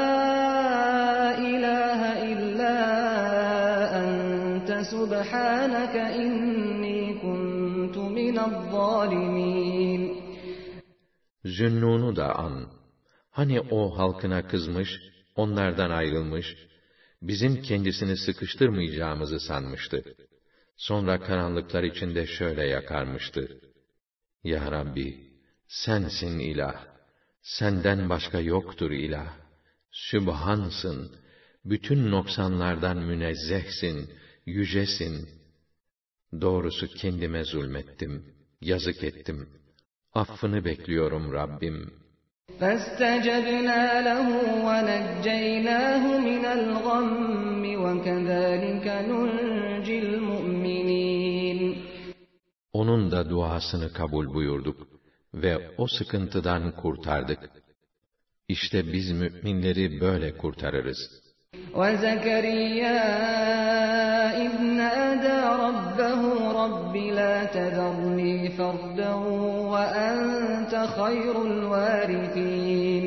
إِلَٰهَ إِلَّا أَنتَ سُبْحَانَكَ إِنِّي كُنتُ مِنَ الظَّالِمِينَ. Zünnûn'u da an. Hani o halkına kızmış, onlardan ayrılmış, bizim kendisini sıkıştırmayacağımızı sanmıştı. Sonra karanlıklar içinde şöyle yakarmıştı: Ya Rabbi, sensin ilah, senden başka yoktur ilah, Sübhansın, bütün noksanlardan münezzehsin, yücesin. Doğrusu kendime zulmettim, yazık ettim. Affını bekliyorum Rabbim. فَاسْتَجَبْنَا لَهُ وَنَجَّيْنَاهُ مِنَ الْغَمِّ وَكَذَٰلِكَ نُنْجِي الْمُؤْمِنِينَ. Onun da duasını kabul buyurduk ve o sıkıntıdan kurtardık. İşte biz müminleri böyle kurtarırız. وَزَكَرِيَّا إِذْ نَادَىٰ رَبَّهُ رَبِّ لَا تَذَرْنِي فَرْدًا وَأَنْتَ خَيْرُ الْوَارِثِينَ.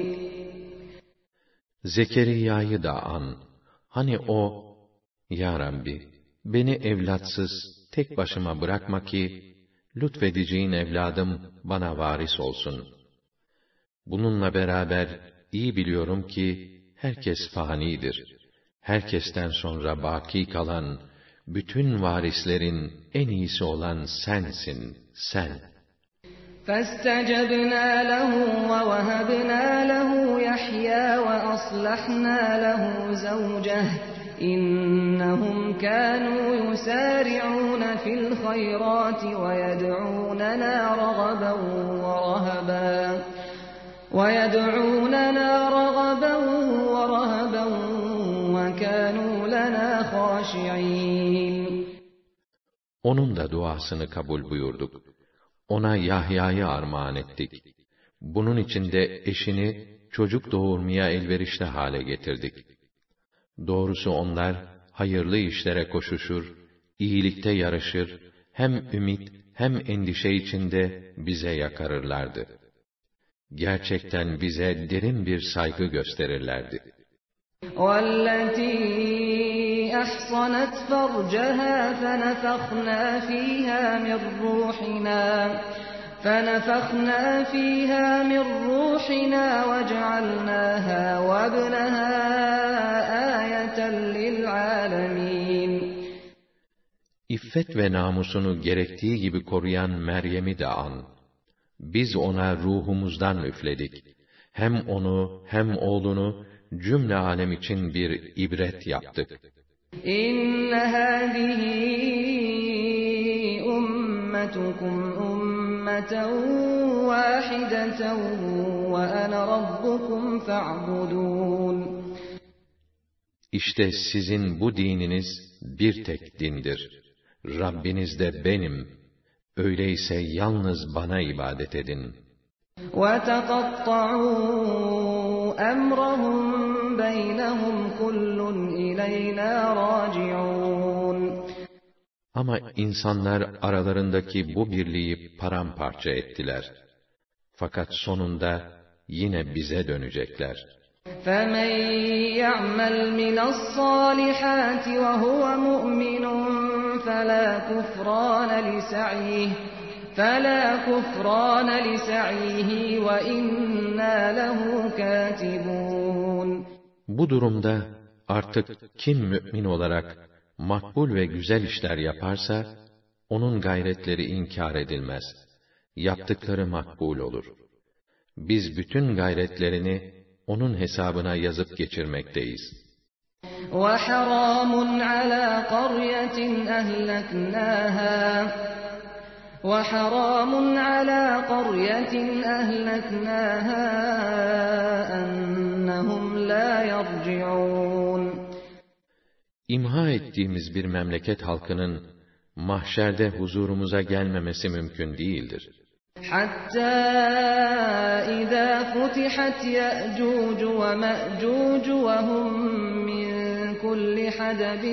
Zekeriya'yı da an. Hani o, Ya Rabbi, beni evlatsız, tek başıma bırakma ki, lütfedeceğin evladım bana varis olsun. Bununla beraber iyi biliyorum ki, herkes fanidir. Herkesten sonra baki kalan, bütün varislerin en iyisi olan sensin, sen. فَاسْتَجَبْنَا لَهُ وَوَهَبْنَا لَهُ يَحْيَىٰ وَأَصْلَحْنَا لَهُ زَوْجَهُ إِنَّهُمْ كَانُوا يُسَارِعُونَ فِي الْخَيْرَاتِ وَيَدْعُونَنَا رَغَبًا وَرَهَبًا وَيَدْعُونَنَا رَغَبًا خَاشِعِينَ Onun da duasını kabul buyurduk. Ona Yahya'yı armağan ettik. Bunun için de eşini çocuk doğurmaya elverişli hale getirdik. Doğrusu onlar hayırlı işlere koşuşur, iyilikte yarışır, hem ümit hem endişe içinde bize yakarırlardı. Gerçekten bize derin bir saygı gösterirlerdi. وَالَّتِي أَحْصَنَتْ فَرْجَهَا فَنَفَخْنَا فِيهَا مِنْ رُوحِنَا فَنَفَخْنَا فِيهَا مِنْ رُوحِنَا وَجَعَلْنَاهَا وَابْنَهَا آيَةً لِلْعَالَمِينَ İffet ve namusunu gerektiği gibi koruyan Meryem'i de an. Biz ona ruhumuzdan üfledik. Hem onu hem oğlunu cümle alem için bir ibret yaptık. İnne hâzihi ummetukum ummeten vâhideten ve ene rabbukum fa'budûn. İşte sizin bu dininiz bir tek dindir. Rabbiniz de benim. Öyleyse yalnız bana ibadet edin. وَتَقَطَّعُوا أَمْرَهُمْ بَيْنَهُمْ كُلٌّ إِلَيْنَا رَاجِعُونَ Ama insanlar aralarındaki bu birliği paramparça ettiler. Fakat sonunda yine bize dönecekler. فَمَنْ يَعْمَلْ مِنَ الصَّالِحَاتِ وَهُوَ مُؤْمِنٌ فَلَا كُفْرَانَ لِسَعْيِهِ فَلَا كُفْرَانَ لِسَعْيِهِ وَإِنَّا لَهُ كَاتِبُونَ Bu durumda artık kim mümin olarak makbul ve güzel işler yaparsa, onun gayretleri inkar edilmez. Yaptıkları makbul olur. Biz bütün gayretlerini onun hesabına yazıp geçirmekteyiz. وَحَرَامٌ عَلَى قَرْيَةٍ أَهْلَكْنَاهَا وَحَرَامٌ عَلَى قَرْيَةٍ أَهْلَكْنَاهَا أَنَّهُمْ لَا يَرْجِعُونَ İmha ettiğimiz bir memleket halkının mahşerde huzurumuza gelmemesi mümkün değildir. حَتَّى إِذَا فُتِحَتْ يَأْجُوجُ وَمَأْجُوجُ وَهُمْ مِنْ كُلِّ حَدَبٍ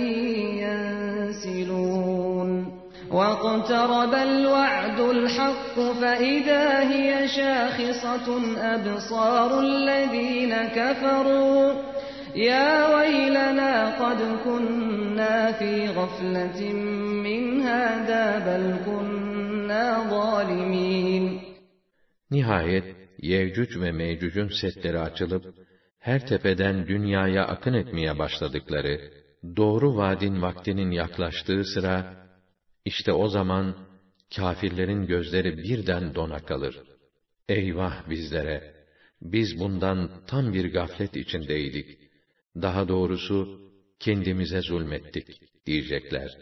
يَنْسِلُونَ وَاقْتَرَبَ الْوَعْدُ الْحَقُّ فَإِذَا هِيَ شَاخِصَةٌ أَبْصَارُ الَّذِينَ كَفَرُوا يَا وَيْلَنَا قَدْ كُنَّا فِي غَفْلَةٍ مِّنْ هَذَا بَلْ كُنَّا ظَالِمِينَ Nihayet Yevcüc ve Mevcüc'ün setleri açılıp her tepeden dünyaya akın etmeye başladıkları, doğru vaadin vaktinin yaklaştığı sıra, işte o zaman kâfirlerin gözleri birden dona kalır. Eyvah bizlere! Biz bundan tam bir gaflet içindeydik. Daha doğrusu kendimize zulmettik diyecekler.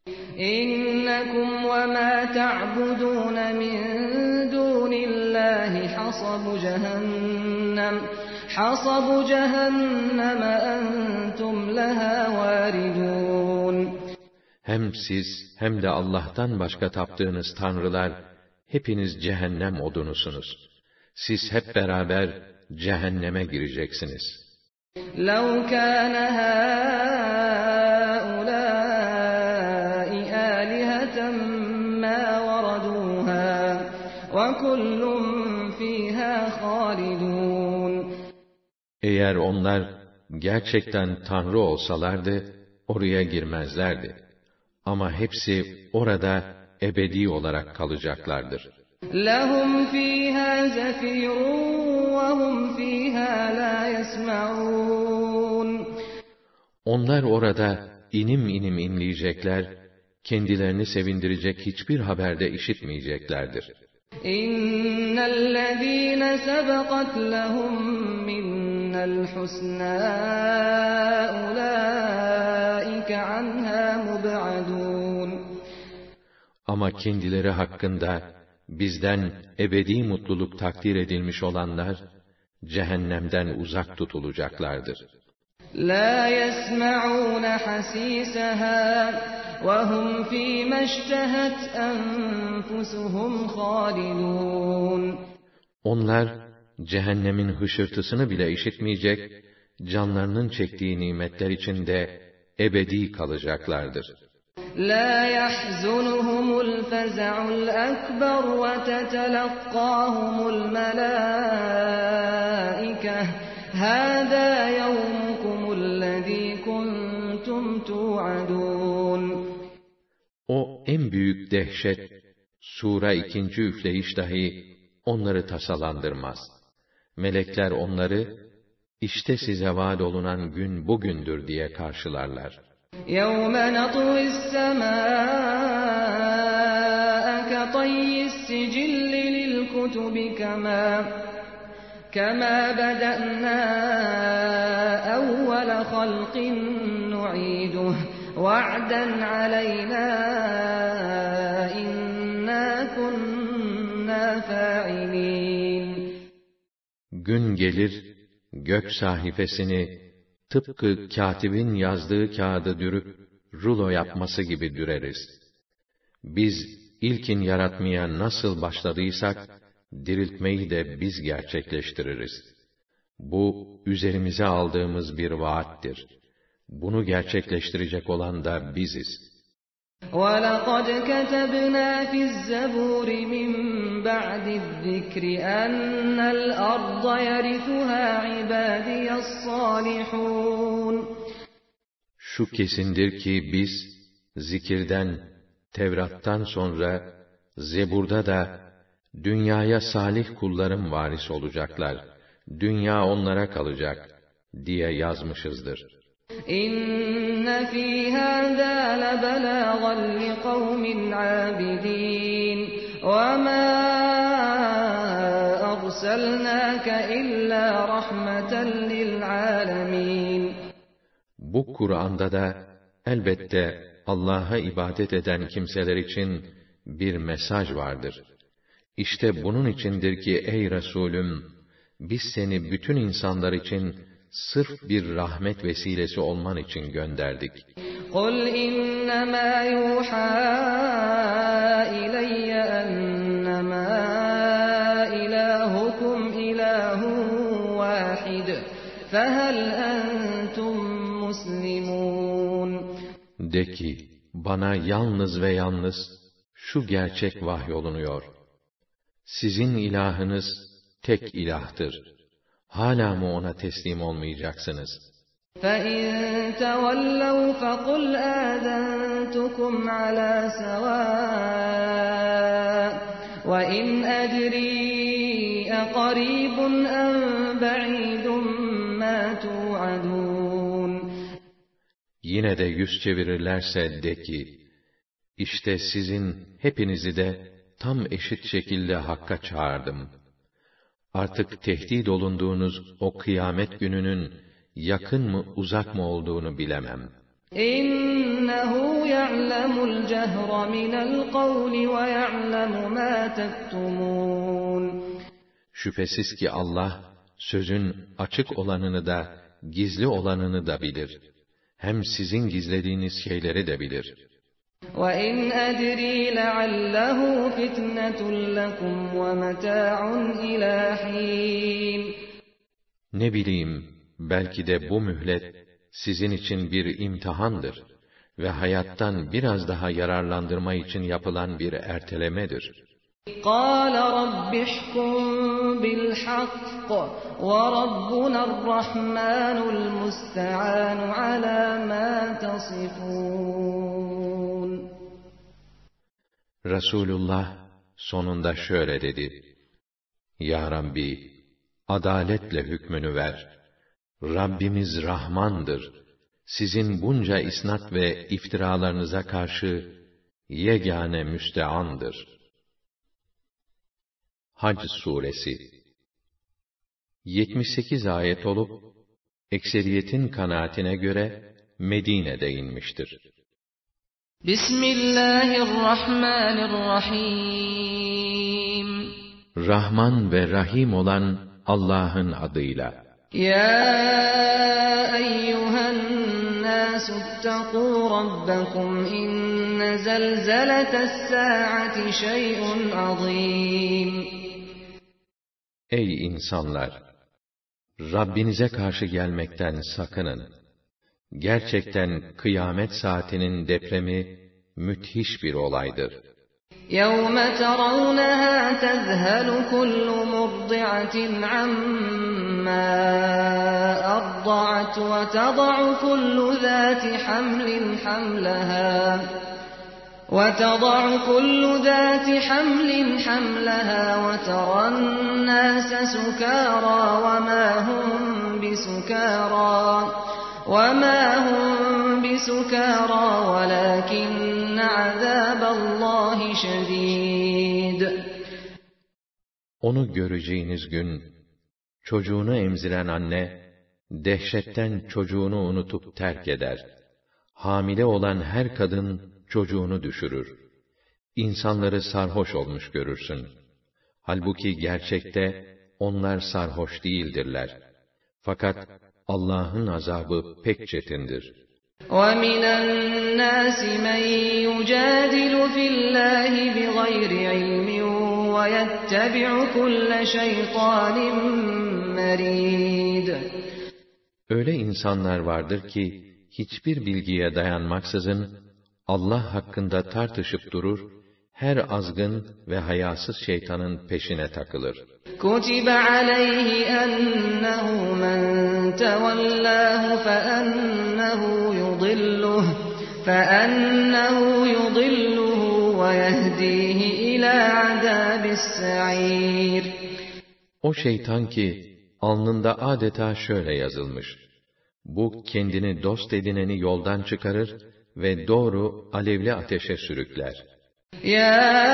İnnekum ve ma ta'budun min dunillahi hasabu cehennem hasabu cehennem entum laha varidun. Hem siz hem de Allah'tan başka taptığınız tanrılar hepiniz cehennem odunusunuz. Siz hep beraber cehenneme gireceksiniz. لَوْ كَانَ هَؤُلَاءِ آلِهَةً مَا وَرَدُوهَا وَكُلٌّ فِيهَا خَالِدُونَ Eğer onlar gerçekten tanrı olsalardı, oraya girmezlerdi. Ama hepsi orada ebedi olarak kalacaklardır. لَهُمْ فِيهَا زَفِيرٌ وَهُمْ فِيهَا لَا يَسْمَعُونَ Onlar orada inim inim inleyecekler, kendilerini sevindirecek hiçbir haberde işitmeyeceklerdir. اِنَّ الَّذ۪ينَ سَبَقَتْ لَهُمْ مِنَّ الْحُسْنَى اُولَٰئِكَ عَنْهَا مُبْعَدُونَ Ama kendileri hakkında bizden ebedi mutluluk takdir edilmiş olanlar, cehennemden uzak tutulacaklardır. لا يسمعون حسيسها وهم فيما اشتهت أنفسهم خالدون. Onlar cehennemin hışırtısını bile işitmeyecek, canlarının çektiği nimetler içinde ebedi kalacaklardır. لا يحزنهم الفزع الأكبر وتتلقاهم الملائكة هذا يومكم الذي كنتم توعدون. O en büyük dehşet, sura ikinci üfleyiş dahi onları tasalandırmaz. Melekler onları, işte size vaad olunan gün bugündür diye karşılarlar. يَوْمَ نَطْوِي السَّمَاءَ كَطَيِّ السِّجِلِّ لِلْكُتُبِ كَمَا كَمَا بَدَأْنَا أَوَّلَ خَلْقٍ نُعِيدُهُ وَعْدًا عَلَيْنَا إِنَّا كُنَّا فَاعِلِينَ. Gün gelir, gök sahifesini tıpkı katibin yazdığı kağıdı dürüp rulo yapması gibi düreriz. Biz ilkin yaratmaya nasıl başladıysak, diriltmeyi de biz gerçekleştiririz. Bu, üzerimize aldığımız bir vaattir. Bunu gerçekleştirecek olan da biziz. وَلَقَدْ كَتَبْنَا فِي الزَّبُورِ مِنْ بَعْدِ الذِّكْرِ أَنَّ الْأَرْضَ يَرِثُهَا عِبَادِيَ الصَّالِحُونَ. Şu kesindir ki biz, zikirden, Tevrat'tan sonra, Zebur'da da, dünyaya salih kullarım varis olacaklar, dünya onlara kalacak, diye yazmışızdır. İnne fî hâzâ lebalâgan liqavmin âbidîn ve mâ arsalnâke illâ rahmeten lil'âlemîn. Bu Kur'an'da da elbette Allah'a ibadet eden kimseler için bir mesaj vardır. İşte bunun içindir ki ey Resulüm, biz seni bütün insanlar için sırf bir rahmet vesilesi olman için gönderdik. قُلْ إِنَّمَا يُوحَى إِلَيَّ أَنَّمَا إِلَٰهُكُمْ إِلَٰهٌ وَاحِدٌ فَهَلْ أَنْتُمْ مُسْلِمُونَ. De ki, bana yalnız ve yalnız şu gerçek vahyolunuyor. Sizin ilahınız tek ilahtır. Hala mı ona teslim olmayacaksınız? فَاِنْ تَوَلَّوْا فَقُلْ آذَنْتُكُمْ عَلَى سَوَاءٍ وَاِنْ أَدْرِي أَقَرِيبٌ أَمْ بَعِيدٌ مَا تُوعَدُونَ. Yine de yüz çevirirlerse de ki, işte sizin hepinizi de tam eşit şekilde hakka çağırdım. Artık tehdit olunduğunuz o kıyamet gününün yakın mı uzak mı olduğunu bilemem. İnnehu ya'lemul cehra minel kavli ve ya'lemu ma tektumun. Şüphesiz ki Allah sözün açık olanını da gizli olanını da bilir. Hem sizin gizlediğiniz şeyleri de bilir. وَاِنْ أَدْرِي لَعَلَّهُ فِتْنَةٌ لَكُمْ وَمَتَاعٌ إِلَى حِينٍ. Ne bileyim, belki de bu mühlet sizin için bir imtihandır ve hayattan biraz daha yararlandırma için yapılan bir ertelemedir. قَالَ رَبِّ احْكُمْ بِالْحَقِّ وَرَبُّنَا الرَّحْمَنُ الْمُسْتَعَانُ عَلَى مَا تَصِفُونَ. Resulullah sonunda şöyle dedi: Ya Rabbi, adaletle hükmünü ver. Rabbimiz Rahmandır. Sizin bunca isnat ve iftiralarınıza karşı yegane müsteandır. Hac Suresi yetmiş sekiz ayet olup, ekseriyetin kanaatine göre Medine'de inmiştir. Bismillahirrahmanirrahim. Rahman ve Rahim olan Allah'ın adıyla. يا أيها الناس اتقوا ربكم إن زلزلة الساعة شيء عظيم. Ey insanlar! Rabbinize karşı gelmekten sakının. Gerçekten kıyamet saatinin depremi müthiş bir olaydır. يَوْمَ تَرَوْنَهَا تَذْهَلُ كُلُّ مُرْضِعَةٍ عَمَّا أَرْضَعَتْ وَتَضَعُ كُلُّ ذَاتِ حَمْلٍ حَمْلَهَا وَتَضَعُ كُلُّ ذَاتِ حَمْلٍ حَمْلَهَا وَتَرَى النَّاسَ سُكَارَى وَمَا هُمْ بِسُكَارَى وَمَا هُمْ بِسُكَارَى وَلَكِنَّ عَذَابَ اللّٰهِ شَدِيدٌ. Onu göreceğiniz gün, çocuğunu emziren anne, dehşetten çocuğunu unutup terk eder. Hamile olan her kadın, çocuğunu düşürür. İnsanları sarhoş olmuş görürsün. Halbuki gerçekte, onlar sarhoş değildirler. Fakat, Allah'ın azabı pek çetindir. وَمِنَ النَّاسِ مَن يُجَادِلُ فِي اللّٰهِ بِغَيْرِ عِلْمٍ وَيَتَّبِعُ كُلَّ شَيْطَانٍ مَرِيدٍ. Öyle insanlar vardır ki, hiçbir bilgiye dayanmaksızın, Allah hakkında tartışıp durur, her azgın ve hayasız şeytanın peşine takılır. كُتِبَ عَلَيْهِ أَنَّهُ مَنْ تَوَلَّاهُ فَأَنَّهُ يُضِلُّهُ فَأَنَّهُ يُضِلُّهُ وَيَهْدِيهِ إِلَى عَذَابِ السَّعِيرِ. O şeytan ki, alnında adeta şöyle yazılmış: bu kendini dost edineni yoldan çıkarır ve doğru alevli ateşe sürükler. يَا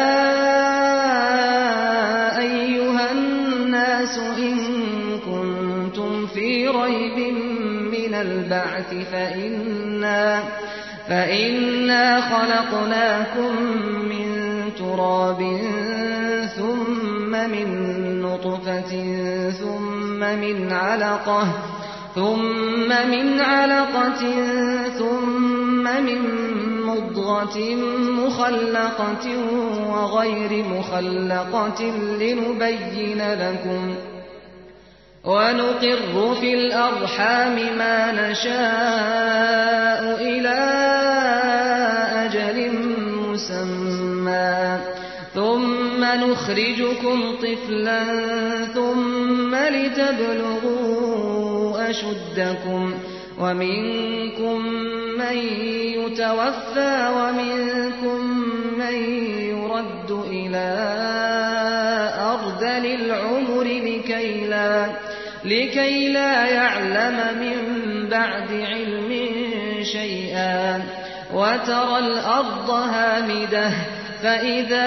أَيُّهَا النَّاسُ إِن كُنتُمْ فِي رَيْبٍ مِّنَ الْبَعْثِ فَإِنَّا فَإِنَّا خَلَقْنَاكُم مِّن تُرَابٍ ثُمَّ مِن نُّطْفَةٍ ثُمَّ مِنْ عَلَقَةٍ ثُمَّ مِنْ عَلَقَةٍ ثُمَّ مِن مُّضْغَةٍ مُّخَلَّقَةٍ وَغَيْرِ مُخَلَّقَةٍ لِّنُبَيِّنَ لَكُمْ وَنُقِرُّ فِي الْأَرْحَامِ مَا نَشَاءُ إِلَىٰ أَجَلٍ مُّسَمًّى ثُمَّ نُخْرِجُكُمْ طِفْلًا ثُمَّ لِتَبْلُغُوا أَشُدَّكُمْ وَمِنكُم مَّن يُتَوَفَّىٰ وَمِنكُم مَّن يُرَدُّ إِلَىٰ أَرْذَلِ الْعُمُرِ لِكَيْ لَا لِكَيْ لَا يَعْلَمَ مِن بَعْدِ عِلْمٍ شَيْئًا وَتَرَى الْأَرْضَ هَامِدَةً فَإِذَا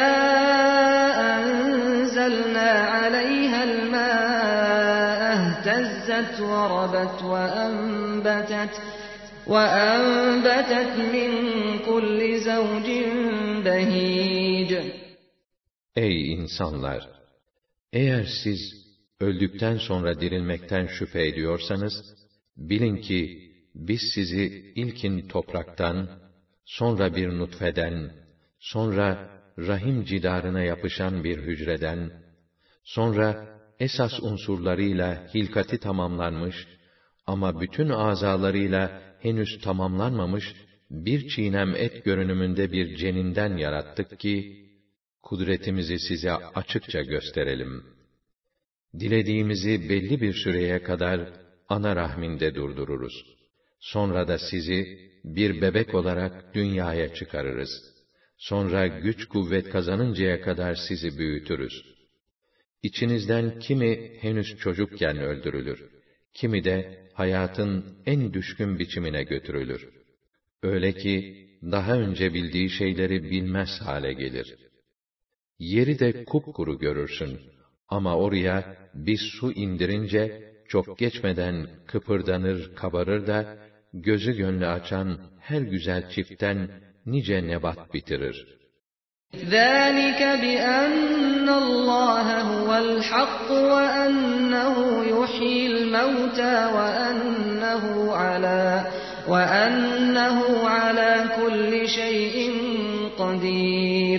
أَنزَلْنَا عَلَيْهَا الْمَاءَ اهْتَزَّتْ وَرَبَتْ وَأَنبَتَتْ وَأَنبَتَتْ مِن كُلِّ زَوْجٍ بَهِيجٍ. Ey insanlar! Eğer siz öldükten sonra dirilmekten şüphe ediyorsanız, bilin ki biz sizi ilkin topraktan, sonra bir nutfeden, sonra rahim cidarına yapışan bir hücreden, sonra esas unsurlarıyla hilkati tamamlanmış ama bütün azalarıyla henüz tamamlanmamış bir çiğnem et görünümünde bir ceninden yarattık ki, kudretimizi size açıkça gösterelim. Dilediğimizi belli bir süreye kadar ana rahminde durdururuz. Sonra da sizi bir bebek olarak dünyaya çıkarırız. Sonra güç kuvvet kazanıncaya kadar sizi büyütürüz. İçinizden kimi henüz çocukken öldürülür, kimi de hayatın en düşkün biçimine götürülür. Öyle ki daha önce bildiği şeyleri bilmez hale gelir. Yeri de kupkuru görürsün ama oraya bir su indirince çok geçmeden kıpırdanır, kabarır da gözü gönlü açan her güzel çiftten nice nebat bitirir. ذَٰلِكَ بِأَنَّ اللّٰهَ هُوَ الْحَقُّ وَأَنَّهُ يُحْيِي الْمَوْتَىٰ وَأَنَّهُ عَلَىٰ وَأَنَّهُ عَلَىٰ كُلِّ شَيْءٍ قَدِيرٌ.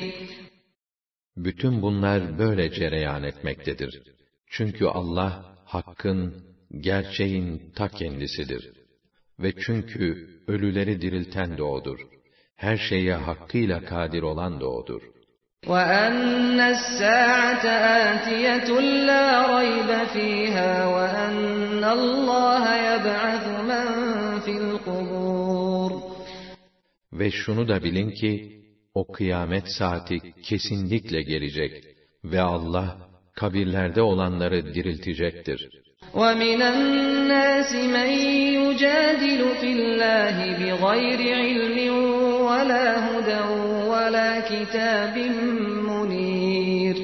Bütün bunlar böyle cereyan etmektedir. Çünkü Allah, hakkın, gerçeğin ta kendisidir. Ve çünkü ölüleri dirilten de O'dur. Her şeye hakkıyla kadir olan da O'dur. وَأَنَّ السَّاعَةَ آتِيَةٌ لَا رَيْبَ فِيهَا وَأَنَّ اللّٰهَ يَبْعَثُ مَنْ فِي الْقُبُورِ. Ve şunu da bilin ki, o kıyamet saati kesinlikle gelecek ve Allah, kabirlerde olanları diriltecektir. وَمِنَ النَّاسِ مَنْ يُجَادِلُ فِي اللّٰهِ بِغَيْرِ عِلْمٍ وَلَا هُدًى وَلَا كِتَابٍ مُنِيرٍ.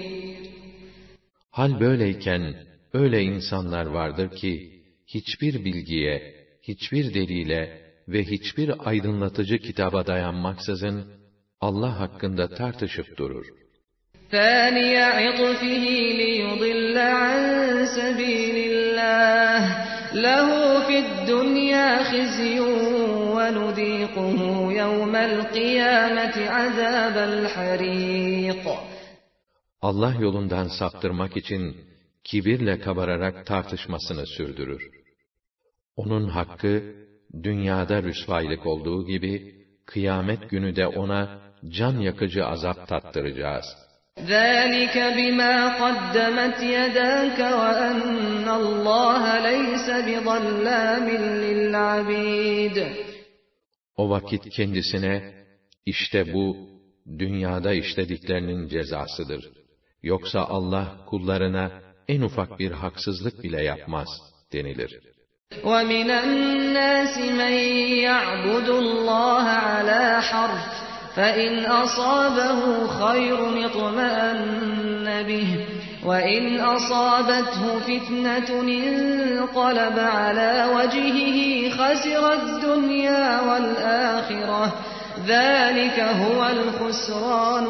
Hal böyleyken, öyle insanlar vardır ki, hiçbir bilgiye, hiçbir delile ve hiçbir aydınlatıcı kitaba dayanmaksızın, Allah hakkında tartışıp durur. ثَانِيَ عِطْفِهِ لِيُضِلَّ عَنْ سَبِيلِ اللّٰهِ لَهُ فِي الدُّنْيَا خِزْيٌ وَنُذِيقُهُ يَوْمَ الْقِيَامَةِ عَذَابَ الْحَرِيقِ. Allah yolundan saptırmak için kibirle kabararak tartışmasını sürdürür. Onun hakkı, dünyada rüsvaylık olduğu gibi, kıyamet günü de ona can yakıcı azap tattıracağız. ذَٰلِكَ بِمَا قَدَّمَتْ يَدَاكَ وَأَنَّ اللّٰهَ لَيْسَ بِظَلَّامٍ لِلْعَبِيدِ. O vakit kendisine, işte bu, dünyada işlediklerinin cezasıdır. Yoksa Allah kullarına en ufak bir haksızlık bile yapmaz denilir. وَمِنَ النَّاسِ مَنْ يَعْبُدُ اللّٰهَ عَلَى حَرْفٍ فَإِنْ أَصَابَهُ خَيْرٌ اطْمَأَنَّ بِهِ وَإِنْ أَصَابَتْهُ فِتْنَةٌ انقَلَبَ عَلَى وَجْهِهِ خَسِرَ الدُّنْيَا وَالْآخِرَةَ ذَٰلِكَ هُوَ الْخُسْرَانُ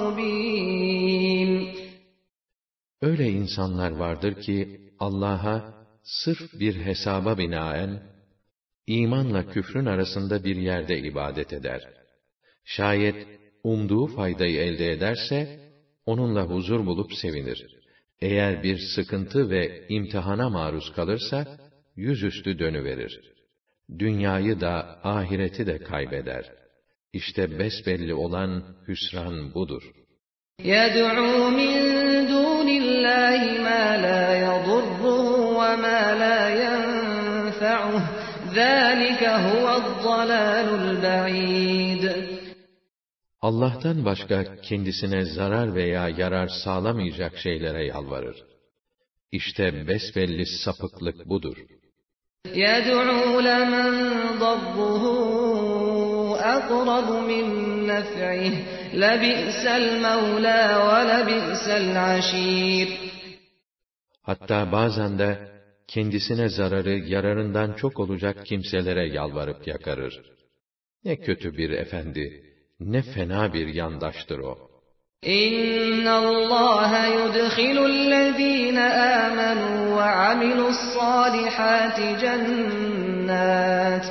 الْمُبِينُ. Öyle insanlar vardır ki, Allah'a sırf bir hesaba binaen, imanla küfrün arasında bir yerde ibadet eder. Şayet umduğu faydayı elde ederse, onunla huzur bulup sevinir. Eğer bir sıkıntı ve imtihana maruz kalırsa, yüzüstü dönüverir. Dünyayı da, ahireti de kaybeder. İşte besbelli olan hüsran budur. يَدْعُو مِنْ دُونِ اللّٰهِ مَا لَا يَضُرُّهُ وَمَا لَا يَنْفَعُهُ ذَٰلِكَ هُوَ الضَّلَالُ الْبَعِيدُ. Allah'tan başka kendisine zarar veya yarar sağlamayacak şeylere yalvarır. İşte besbelli sapıklık budur. يَدْعُو لَمَنْ ضَرُّهُ أَقْرَبُ مِنْ نَفْعِهِ لَبِئْسَ الْمَوْلَى وَلَبِئْسَ الْعَشِيرُ. Hatta bazen de kendisine zararı yararından çok olacak kimselere yalvarıp yakarır. Ne kötü bir efendi, ne fena bir yandaştır o. İnna Allaha yudkhilul-lezîne âmenû ve amilu's-sâlihâti cennât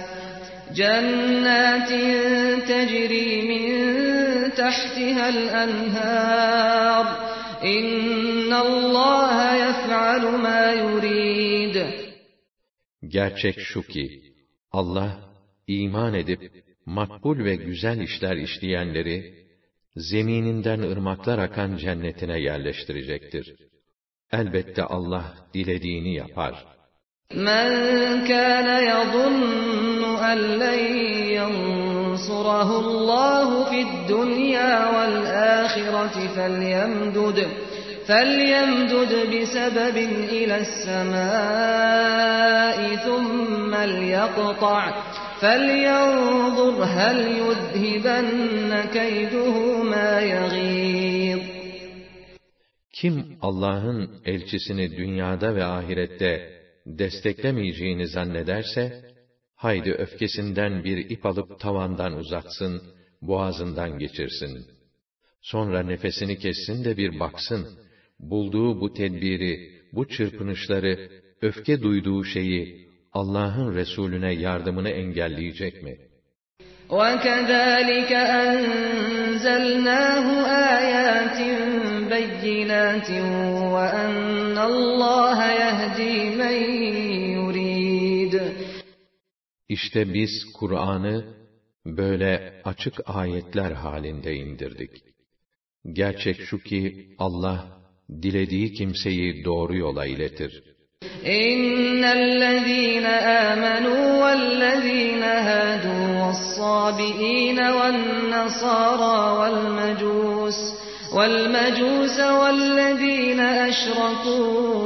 cennatin tecrî min tahtiha'l enhâr. İnnallâhe yef'alu mâ yurîd. Gerçek şu ki, Allah, iman edip, makbul ve güzel işler işleyenleri, zemininden ırmaklar akan cennetine yerleştirecektir. Elbette Allah dilediğini yapar. Men kana yadunnu en len yansurahullahu fid-dunya vel-âhireti felyemdud فَلْيَمْدُدْ بِسَبَبٍ إِلَى السَّمَاءِ ثُمَّ لْيَقْطَعْ فَلْيَنْظُرْ هَلْ يُذْهِبَنَّ كَيْدُهُ مَا يَغِيظُ. Kim Allah'ın elçisini dünyada ve ahirette desteklemeyeceğini zannederse, haydi öfkesinden bir ip alıp tavandan uzatsın, boğazından geçirsin. Sonra nefesini kessin de bir baksın, bulduğu bu tedbiri, bu çırpınışları, öfke duyduğu şeyi, Allah'ın Resulüne yardımını engelleyecek mi? وَكَذَٰلِكَ أَنزَلْنَاهُ آيَاتٍ بَيِّنَاتٍ وَأَنَّ اللّٰهَ يَهْدِي مَن يُرِيدُ. İşte biz Kur'an'ı böyle açık ayetler halinde indirdik. Gerçek şu ki Allah dilediği kimseyi doğru yola iletir. İnnellezîne âmenû vellezîne hâdû ve's-sâbiîne ven-nesârâ vel-mecûs vel-mecûs vellezîne eşrekû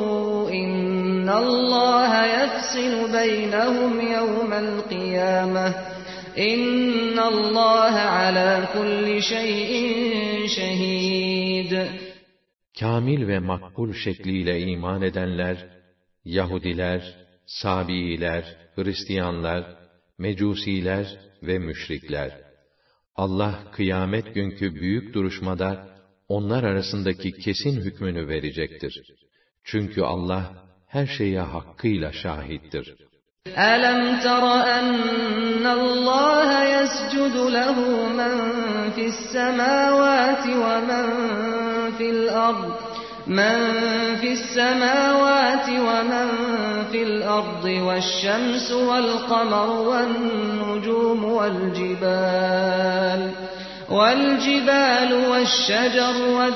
innallâhe yefsilu beynehum yevmel kıyâmeh innallâhe alâ kulli şeyin şehîd. Kamil ve makbul şekliyle iman edenler, Yahudiler, Sabiiler, Hristiyanlar, Mecusiler ve müşrikler. Allah kıyamet günkü büyük duruşmada onlar arasındaki kesin hükmünü verecektir. Çünkü Allah her şeye hakkıyla şahittir. أَلَمْ تَرَ أَنَّ اللّٰهَ يَسْجُدُ لَهُ مَنْ فِي السَّمَاوَاتِ وَمَنْ فِي الْأَرْضِ مَنْ فِي السَّمَاوَاتِ وَمَنْ فِي الْأَرْضِ وَالشَّمْسُ وَالْقَمَرُ وَالنُّجُومُ وَالْجِبَالُ وَالْجِبَالُ وَالشَّجَرُ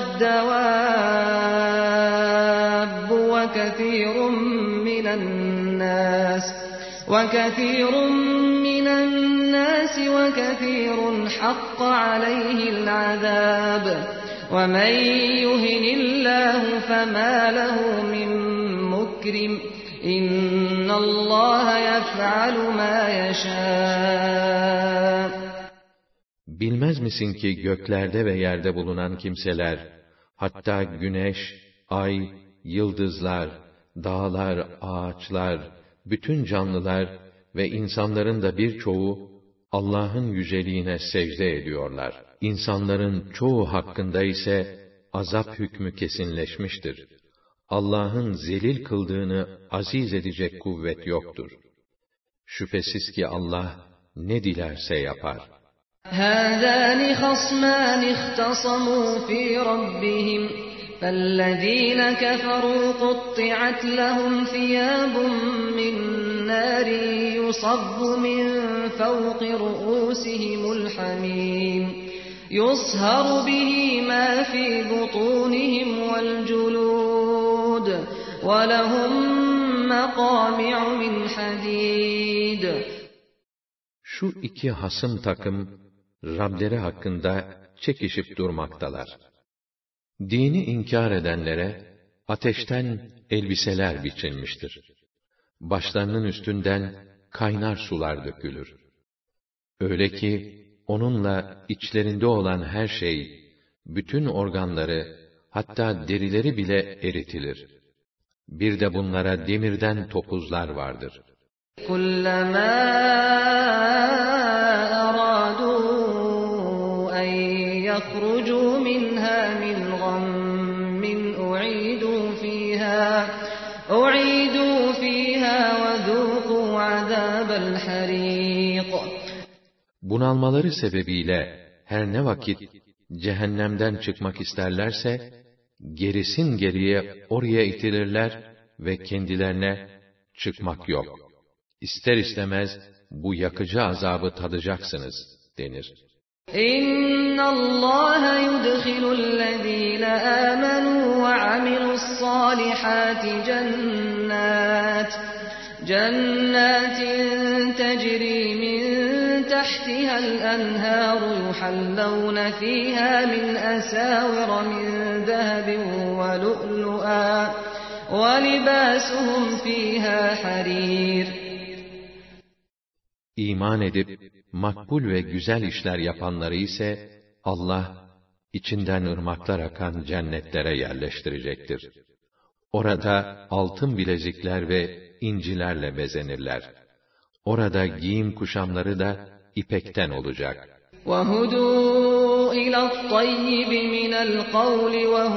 وَالدَّوَابُّ وَكَثِيرٌ مِّنَ النَّاسِ وَكَثِيرٌ مِّنَ النَّاسِ وَكَثِيرٌ حَقَّ عَلَيْهِ الْعَذَابُ وَمَن يُهِنِ اللَّهُ فَمَا لَهُ مِن مُّكْرِمٍ إِنَّ اللَّهَ يَفْعَلُ مَا يَشَاءُ. Bilmez misin ki göklerde ve yerde bulunan kimseler, hatta güneş, ay, yıldızlar, dağlar, ağaçlar, bütün canlılar ve insanların da birçoğu Allah'ın yüceliğine secde ediyorlar. İnsanların çoğu hakkında ise azap hükmü kesinleşmiştir. Allah'ın zelil kıldığını aziz edecek kuvvet yoktur. Şüphesiz ki Allah ne dilerse yapar. هَذَانِ خَصْمَانِ اخْتَصَمُوا فِي رَبِّهِمْ فَالَّذِينَ كَفَرُوا قُطِّعَتْ لَهُمْ ثِيَابٌ مِّن نَّارٍ يُصَبُّ مِن فَوْقِ رُءُوسِهِمُ الْحَمِيمُ يُصْهَرُ بِهِ مَا فِي بُطُونِهِمْ وَالْجُلُودُ وَلَهُم مَّقَامِعُ مِنْ حَدِيدٍ. Şu iki hasım takım, Rableri hakkında çekişip durmaktalar. Dini inkar edenlere, ateşten elbiseler biçilmiştir. Başlarının üstünden kaynar sular dökülür. Öyle ki, onunla içlerinde olan her şey, bütün organları, hatta derileri bile eritilir. Bir de bunlara demirden topuzlar vardır. كُلَّمَا أَرَادُوا أَن يَخْرُجُوا مِنْهَا مِنْ غَمٍّ أُعِيدُوا فِيهَا أُعِيدُوا فِيهَا وَذُوقُوا عَذَابَ الْحَرِيقِ. Bunalmaları sebebiyle her ne vakit cehennemden çıkmak isterlerse, gerisin geriye oraya itilirler ve kendilerine çıkmak yok, İster istemez bu yakıcı azabı tadacaksınız denir. İnna Allah yudkhilul-lezîne âmenû ve amilu's-sâlihâti cennât cennâtin tecrî min tahtiha'l enhâru yuhallawne fîhâ min esâvira min zehebin ve lu'lu'a ve libâsuhum fîhâ harîr. İman edip, makbul ve güzel işler yapanları ise, Allah, içinden ırmaklar akan cennetlere yerleştirecektir. Orada altın bilezikler ve incilerle bezenirler. Orada giyim kuşamları da ipekten olacak. وَهُدُوا إلى الطيب من القول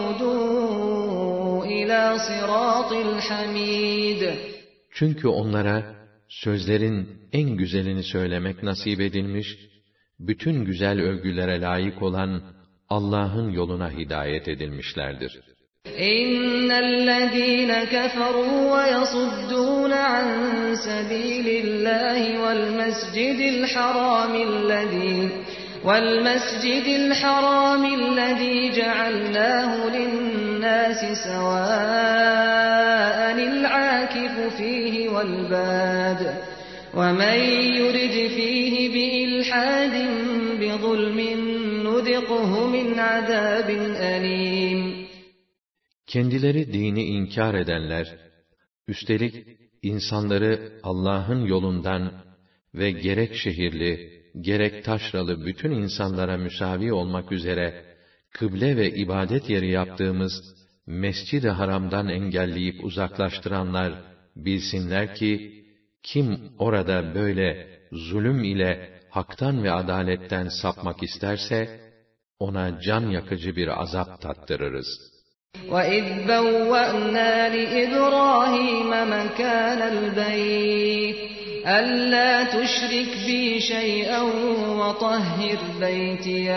وهدوا إلى صراط الحميد. Çünkü onlara sözlerin en güzelini söylemek nasip edilmiş, bütün güzel övgülere layık olan Allah'ın yoluna hidayet edilmişlerdir. İnnellezîne keferû ve yasuddûne an sebîlillâhi vel mescidil harâmillezî vel mescidil harâmillezî cealnâhu linnâsi sevâ'anil âkifu fîhi vel bâd ve men yurid fîhi biilhâdin bizulmin nudiqhu min azâbin elîm. Kendileri dini inkar edenler, üstelik insanları Allah'ın yolundan ve gerek şehirli, gerek taşralı bütün insanlara müsavi olmak üzere kıble ve ibadet yeri yaptığımız Mescid-i Haram'dan engelleyip uzaklaştıranlar bilsinler ki, kim orada böyle zulüm ile haktan ve adaletten sapmak isterse, ona can yakıcı bir azap tattırırız. وَإِذْ بَوَّأْنَا لِإِبْرَاهِيمَ مَكَانَ الْبَيْتِ أَلَّا تُشْرِكْ بِي شَيْئًا وَطَهِّرْ بَيْتِيَ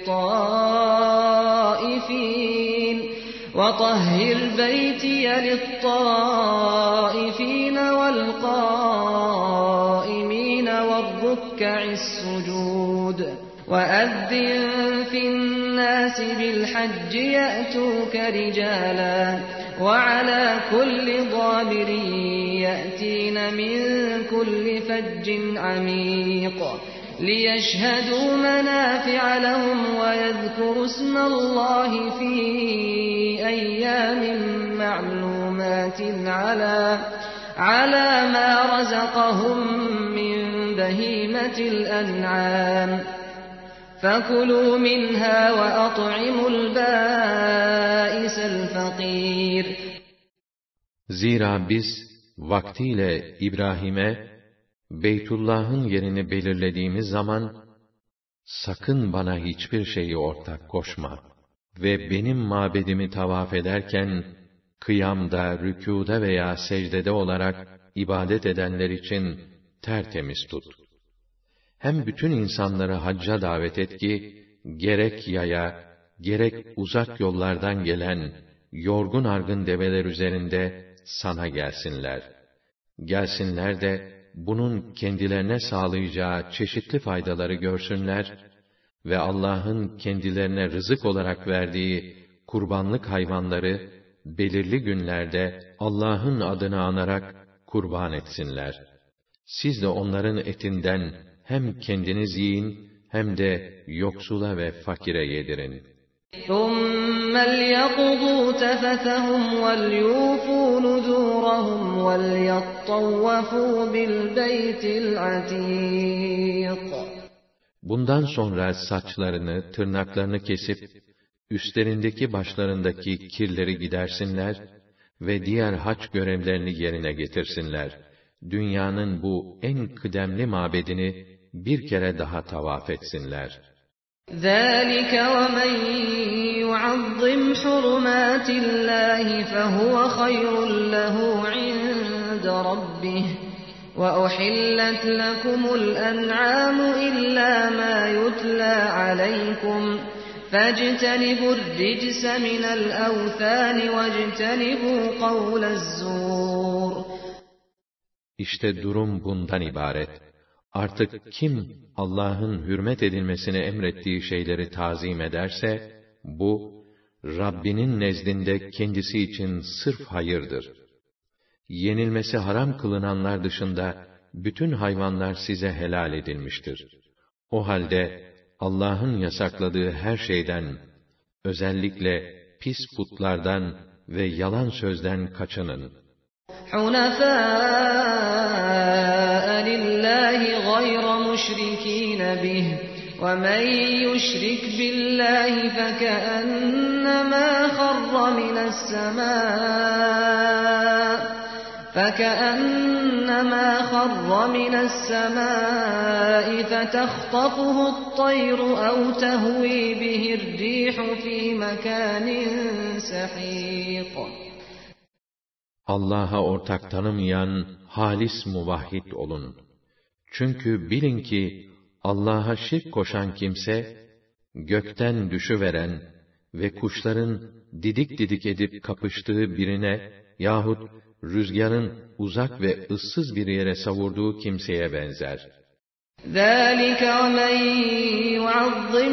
لِلطَّائِفِينَ وَطَهِّرْ بَيْتِيَ لِلطَّائِفِينَ وَالْقَائِمِينَ وَالرُّكَّعِ السُّجُودِ وَأَذِّن فِي النَّاسِ بِالْحَجِّ يَأْتُوكَ رِجَالًا وَعَلَى كُلِّ ضَامِرٍ يَأْتِينَ مِنْ كُلِّ فَجٍّ عَمِيقٍ لِيَشْهَدُوا مَنَافِعَ لَهُمْ وَيَذْكُرُوا اسْمَ اللَّهِ فِي أَيَّامٍ مَّعْلُومَاتٍ عَلَى عَلَى مَا رَزَقَهُم مِّن بَهِيمَةِ الْأَنْعَامِ فَكُلُوا مِنْهَا وَأَطْعِمُوا الْبَائِسَ الْفَقِيرَ. Zira biz vaktiyle İbrahim'e Beytullah'ın yerini belirlediğimiz zaman, sakın bana hiçbir şeyi ortak koşma ve benim mabedimi tavaf ederken, kıyamda, rükûda veya secdede olarak ibadet edenler için tertemiz tut. Hem bütün insanları hacca davet et ki, gerek yaya, gerek uzak yollardan gelen, yorgun argın develer üzerinde sana gelsinler. Gelsinler de, bunun kendilerine sağlayacağı çeşitli faydaları görsünler ve Allah'ın kendilerine rızık olarak verdiği kurbanlık hayvanları, belirli günlerde Allah'ın adını anarak kurban etsinler. Siz de onların etinden hem kendiniz yiyin, hem de yoksula ve fakire yedirin. ثُمَّ لْيَقْضُوا تَفَثَهُمْ وَلْيُوفُوا نُذُورَهُمْ وَلْيَطَّوَّفُوا بِالْبَيْتِ الْعَتِيقِ. Bundan sonra saçlarını, tırnaklarını kesip, üstlerindeki başlarındaki kirleri gidersinler ve diğer hac görevlerini yerine getirsinler. Dünyanın bu en kıdemli mabedini bir kere daha tavaf etsinler. ذَٰلِكَ وَمَنْ يُعَظِّمْ حُرُمَاتِ اللّٰهِ فَهُوَ خَيْرٌ لَهُ عِندَ رَبِّهِ وَأُحِلَّتْ لَكُمُ الْأَنْعَامُ إِلَّا مَا يُتْلَى عَلَيْكُمْ فَاجْتَنِبُوا الرِّجْسَ مِنَ الْأَوْثَانِ وَاجْتَنِبُوا قَوْلَ الزُّورِ. İşte durum bundan ibaret. Artık kim Allah'ın hürmet edilmesini emrettiği şeyleri tazim ederse, bu, Rabbinin nezdinde kendisi için sırf hayırdır. Yenilmesi haram kılınanlar dışında, bütün hayvanlar size helal edilmiştir. O halde, Allah'ın yasakladığı her şeyden, özellikle pis putlardan ve yalan sözden kaçının. حُنَفَاءَ لِلَّهِ غَيْرَ مُشْرِكِينَ بِهِ وَمَنْ يُشْرِكْ بِاللَّهِ فَكَأَنَّمَا خَرَّ مِنَ السَّمَاءِ فَكَأَنَّمَا خَرَّ مِنَ السَّمَاءِ فَتَخْطَفُهُ الطَّيْرُ أَوْ تَهْوِي بِهِ الرِّيحُ فِي مَكَانٍ سَحِيقٍ. Allah'a ortak tanımayan halis muvahhid olun. Çünkü bilin ki Allah'a şirk koşan kimse, gökten düşüveren ve kuşların didik didik edip kapıştığı birine yahut rüzgarın uzak ve ıssız bir yere savurduğu kimseye benzer. ذَٰلِكَ وَمَنْ يُعَظِّمْ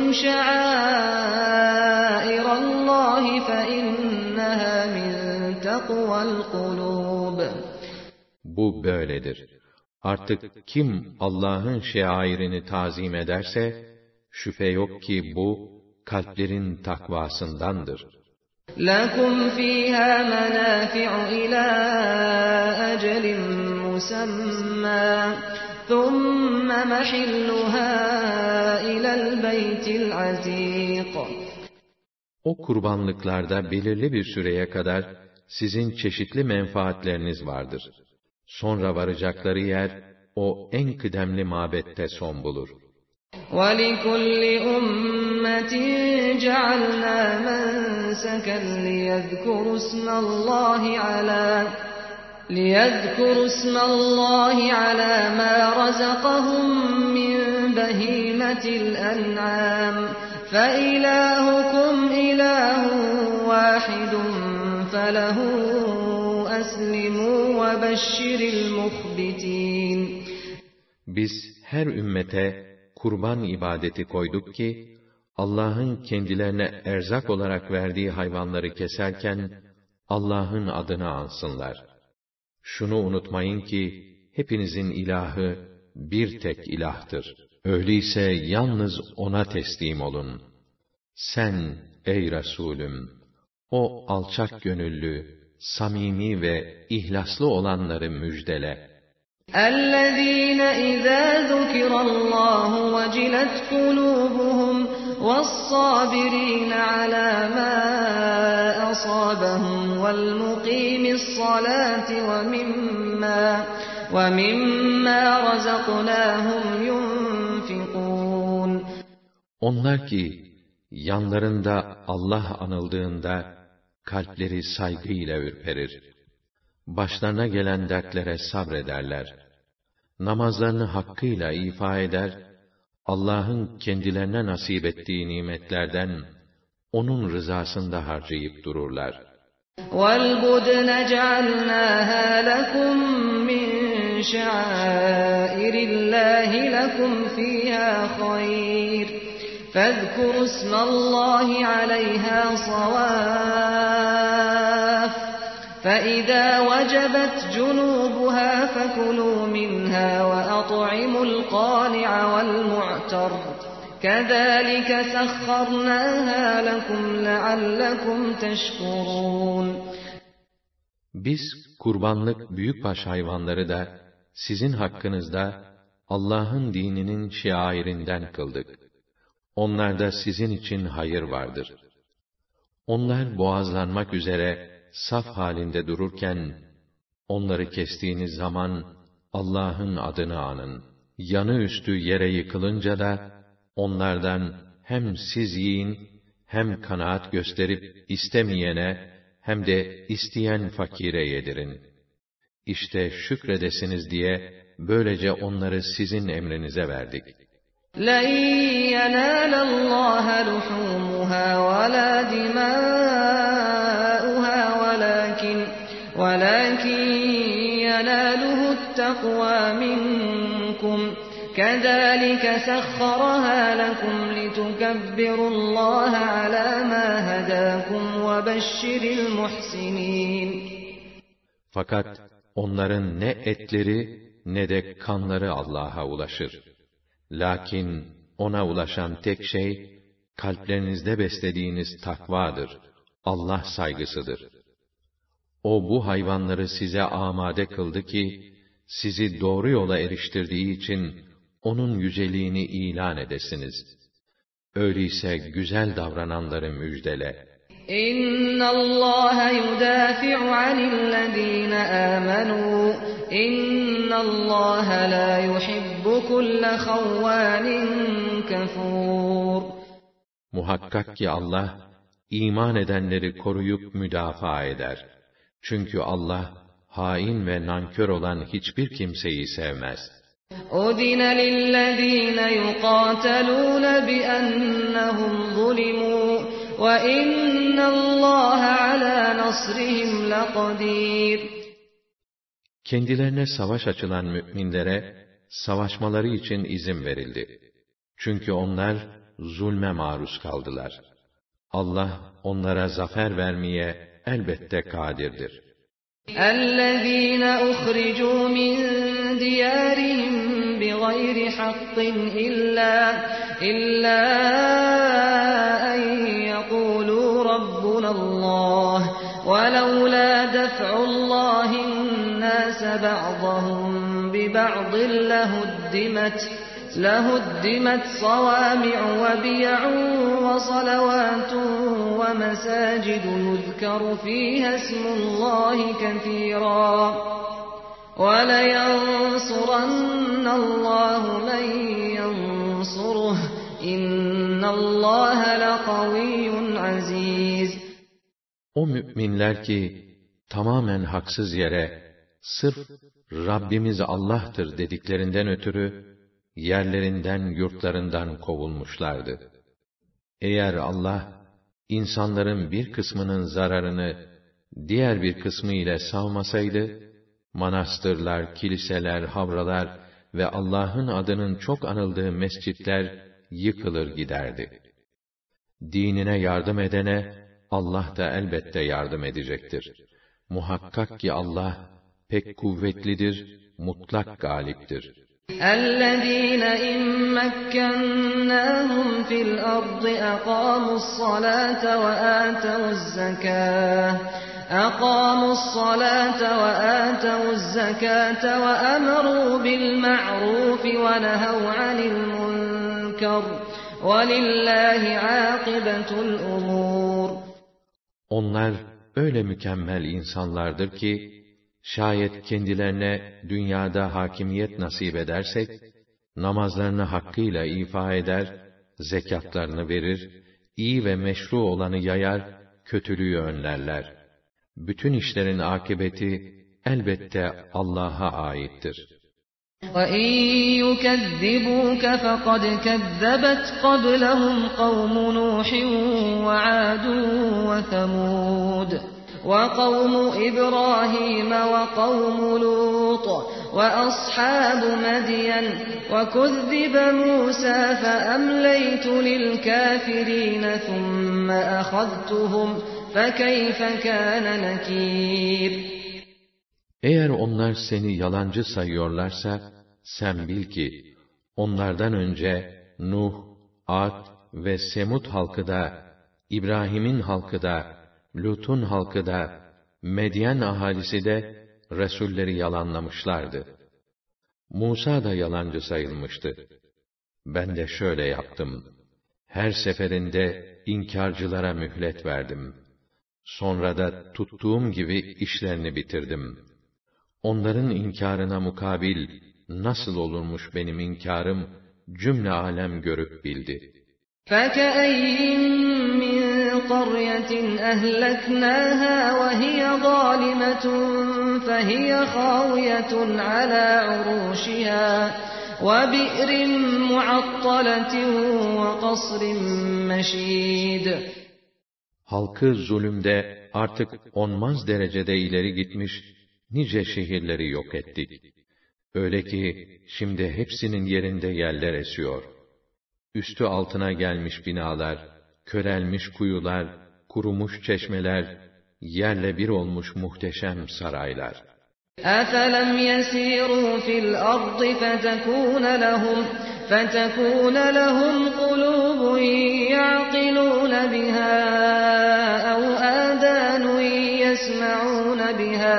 شَعَائِرَ اللّٰهِ فَإِنَّهَا مِنْ تَقْوَى الْقُلُوبِ. Bu böyledir. Artık kim Allah'ın şairini tazim ederse, şüphe yok ki bu, kalplerin takvasındandır. لَكُمْ فِيهَا مَنَافِعُ إِلَى أَجَلٍ مُّسَمًّى ثُمَّ مَحِلُّهَا إِلَى الْبَيْتِ الْعَتِيقِ. O kurbanlıklarda belirli bir süreye kadar sizin çeşitli menfaatleriniz vardır. Sonra varacakları yer, o en kıdemli mabette son bulur. وَلِكُلِّ أُمَّةٍ جَعَلْنَا مَنسَكًا لِيَذْكُرُوا اسْمَ اللَّهِ عَلَى لِيَذْكُرُوا اسْمَ اللَّهِ عَلَى مَا رَزَقَهُم مِّن بَهِيمَةِ الْأَنْعَامِ فَإِلَٰهُكُمْ إِلَٰهٌ وَاحِدٌ فَلَهُ أَسْلِمُوا وَبَشِّرِ الْمُخْبِتِينَ. Biz her ümmete kurban ibadeti koyduk ki, Allah'ın kendilerine erzak olarak verdiği hayvanları keserken, Allah'ın adını ansınlar. Şunu unutmayın ki, hepinizin ilahı bir tek ilahtır. Öyleyse yalnız O'na teslim olun. Sen, ey Resulüm, o alçak gönüllü, samimi ve ihlaslı olanları müjdele. اَلَّذ۪ينَ اِذَا ذُكِرَ اللّٰهُ وَجِلَتْ قُلُوبُهُمْ وَالصَّابِر۪ينَ عَلَى مَا أَصَابَهُمْ وَالْمُقِيمِ الصَّلَاةِ وَمِمَّا, وَمِمَّا رَزَقْنَاهُمْ يُنْفِقُونَ. Onlar ki, yanlarında Allah anıldığında, kalpleri saygıyla ürperir. Başlarına gelen dertlere sabrederler. Namazlarını hakkıyla ifa eder, Allah'ın kendilerine nasip ettiği nimetlerden, O'nun rızasında harcayıp dururlar. وَالْبُدْنَ جَعَلْنَاهَا لَكُمْ مِنْ شَعَائِرِ اللّٰهِ لَكُمْ فِيهَا خَيْرٌ فَاذْكُرُوا اسْمَ اللّٰهِ عَلَيْهَا صَوَافَّ فَإِذَا وَجَبَتْ جُنُوبُهَا فَكُلُوا مِنْهَا وَأَطْعِمُوا الْقَانِعَ وَالْمُعْتَرَّ كَذَٰلِكَ سَخَّرْنَاهَا لَكُمْ لَعَلَّكُمْ تَشْكُرُونَ. Biz kurbanlık büyükbaş hayvanları da sizin hakkınızda Allah'ın dininin şiarinden kıldık. Onlarda sizin için hayır vardır. Onlar boğazlanmak üzere saf halinde dururken, onları kestiğiniz zaman Allah'ın adını anın. Yanı üstü yere yıkılınca da, onlardan hem siz yiyin, hem kanaat gösterip istemeyene, hem de isteyen fakire yedirin. İşte şükredesiniz diye, böylece onları sizin emrinize verdik. لَنْ يَنَالَ اللّٰهَ لُحُومُهَا وَلَا دِمَاؤُهَا وَلَكِنْ وَلَكِنْ يَنَالُهُ التَّقْوَى مِنْكُمْ كَذَٰلِكَ سَخَّرَهَا لَكُمْ لِتُكَبِّرُوا اللّٰهَ عَلَى مَا هَدَاكُمْ وَبَشِّرِ الْمُحْسِنِينَ. Fakat onların ne etleri ne de kanları Allah'a ulaşır. Lakin ona ulaşan tek şey, kalplerinizde beslediğiniz takvadır, Allah saygısıdır. O bu hayvanları size amade kıldı ki, sizi doğru yola eriştirdiği için, onun yüceliğini ilan edesiniz. Öyleyse güzel davrananları müjdele. İnnallaha yudafi'u 'anillezîne âmenû. İnnallaha lâ yuhibbu kulle havvânin kafûr. Muhakkak ki Allah, iman edenleri koruyup müdafaa eder. Çünkü Allah, hain ve nankör olan hiçbir kimseyi sevmez. أُذِنَ لِلَّذِينَ يُقَاتَلُونَ بِأَنَّهُمْ ظُلِمُوا وَإِنَّ اللّٰهَ عَلَى نَصْرِهِمْ لَقَدِيرٌ. Kendilerine savaş açılan müminlere, savaşmaları için izin verildi. Çünkü onlar, zulme maruz kaldılar. Allah, onlara zafer vermeye elbette kadirdir. اَلَّذ۪ينَ اُخْرِجُوا مِنْ دِيَارِهِمْ بِغَيْرِ حَقٍّ إِلَّا إِلَّا أَنْ يَقُولُوا رَبُّنَا اللّٰهُ وَلَوْلَا دَفْعُ اللّٰهِ النَّاسَ بَعْضَهُمْ بِبَعْضٍ لَهُدِّمَتْ لهدمت صوامع وبيع وصلوات ومساجد يذكر فيها اسم الله كثيرا وَلَيَنْصُرَنَّ اللّٰهُ مَنْ يَنْصُرُهُ اِنَّ اللّٰهَ لَقَوِيٌّ عَز۪يزٌ. O müminler ki tamamen haksız yere sırf Rabbimiz Allah'tır dediklerinden ötürü yerlerinden, yurtlarından kovulmuşlardı. Eğer Allah, insanların bir kısmının zararını diğer bir kısmı ile savmasaydı, manastırlar, kiliseler, havralar ve Allah'ın adının çok anıldığı mescitler yıkılır giderdi. Dinine yardım edene, Allah da elbette yardım edecektir. Muhakkak ki Allah, pek kuvvetlidir, mutlak galiptir. اَلَّذ۪ينَ اِنْ مَكَّنَّاهُمْ فِي الْأَرْضِ اَقَامُوا الصَّلَاةَ وَآتَوُا الزَّكَاةَ اَقَامُوا الصَّلَاةَ وَآتَوُا الزَّكَاةَ وَأَمَرُوا بِالْمَعْرُوفِ وَنَهَوْا عَنِ الْمُنْكَرِ وَلِلَّهِ عَاقِبَةُ الْأُمُورِ. Onlar öyle mükemmel insanlardır ki, şayet kendilerine dünyada hakimiyet nasip edersek, namazlarını hakkıyla ifa eder, zekatlarını verir, iyi ve meşru olanı yayar, kötülüğü önlerler. Bütün işlerin akıbeti elbette Allah'a aittir. وَاِنْ يُكَذِّبُوكَ فَقَدْ كَذَّبَتْ قَبْلَهُمْ قَوْمُ نُوحٍ وَعَادٌ وَثَمُودُ وَقَوْمُ إِبْرَاهِيمَ وَقَوْمُ لُوطٍ وَأَصْحَابُ مَدْيَنَ وَكُذِّبَ مُوسَى فَأَمْلَيْتُ لِلْكَافِرِينَ ثُمَّ أَخَذْتُهُمْ فَكَيْفَ كَانَ نَكِيرٌ. Eğer onlar seni yalancı sayıyorlarsa, sen bil ki, onlardan önce Nuh, Ad ve Semud halkı da, İbrahim'in halkı da, Lut'un halkı da, Medyen ahalisi de, Resulleri yalanlamışlardı. Musa da yalancı sayılmıştı. Ben de şöyle yaptım. Her seferinde inkârcılara mühlet verdim. Sonra da tuttuğum gibi işlerini bitirdim. Onların inkârına mukabil nasıl olurmuş benim inkârım, cümle alem görüp bildi. فَكَأَيِّن مِّن قَرْيَةٍ أَهْلَكْنَاهَا وَهِيَ ظَالِمَةٌ فَهِيَ خَاوِيَةٌ عَلَى عُرُوشِهَا وَبِئْرٍ مُّعَطَّلَةٍ وَقَصْرٍ مَّشِيدٍ. Halkı zulümde artık onmaz derecede ileri gitmiş, nice şehirleri yok ettik. Öyle ki, şimdi hepsinin yerinde yerler esiyor. Üstü altına gelmiş binalar, körelmiş kuyular, kurumuş çeşmeler, yerle bir olmuş muhteşem saraylar. أَفَلَمْ يَسِيرُوا فِي الْأَرْضِ فَتَكُونَ لَهُمْ فَتَكُونَ لَهُمْ قُلُوبٌ يَعْقِلُونَ بِهَا أَوْ آذَانٌ يَسْمَعُونَ بِهَا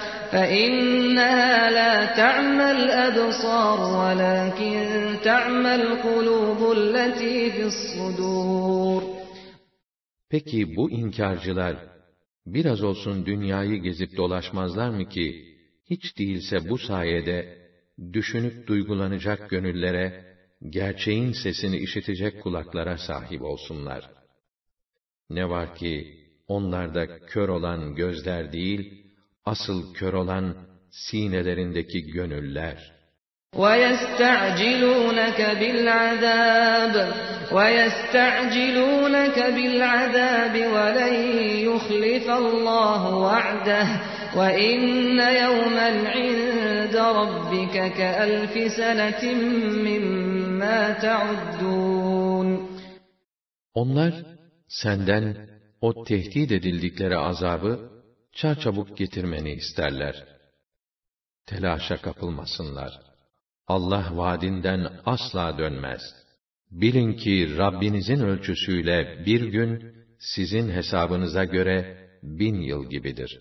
فَإِنَّهَا لَا تَعْمَى الْأَبْصَارُ وَلَكِنْ تَعْمَى الْقُلُوبُ الَّتِي فِي الصُّدُورِ. Peki bu inkarcılar, biraz olsun dünyayı gezip dolaşmazlar mı ki, hiç değilse bu sayede, düşünüp duygulanacak gönüllere, gerçeğin sesini işitecek kulaklara sahip olsunlar. Ne var ki, onlarda kör olan gözler değil, asıl kör olan sinelerindeki gönüller. وَيَسْتَعْجِلُونَكَ بِالْعَذَابِ وَيَسْتَعْجِلُونَكَ بِالْعَذَابِ وَلَنْ يُخْلِفَ اللَّهُ وَعْدَهُ وَإِنَّ يَوْمًا عِندَ رَبِّكَ كَأَلْفِ سَنَةٍ مِّمَّا تَعُدُّونَ. Onlar senden o tehdit edildikleri azabı çarçabuk getirmeni isterler. Telaşa kapılmasınlar. Allah vaadinden asla dönmez. Bilin ki Rabbinizin ölçüsüyle bir gün sizin hesabınıza göre bin yıl gibidir.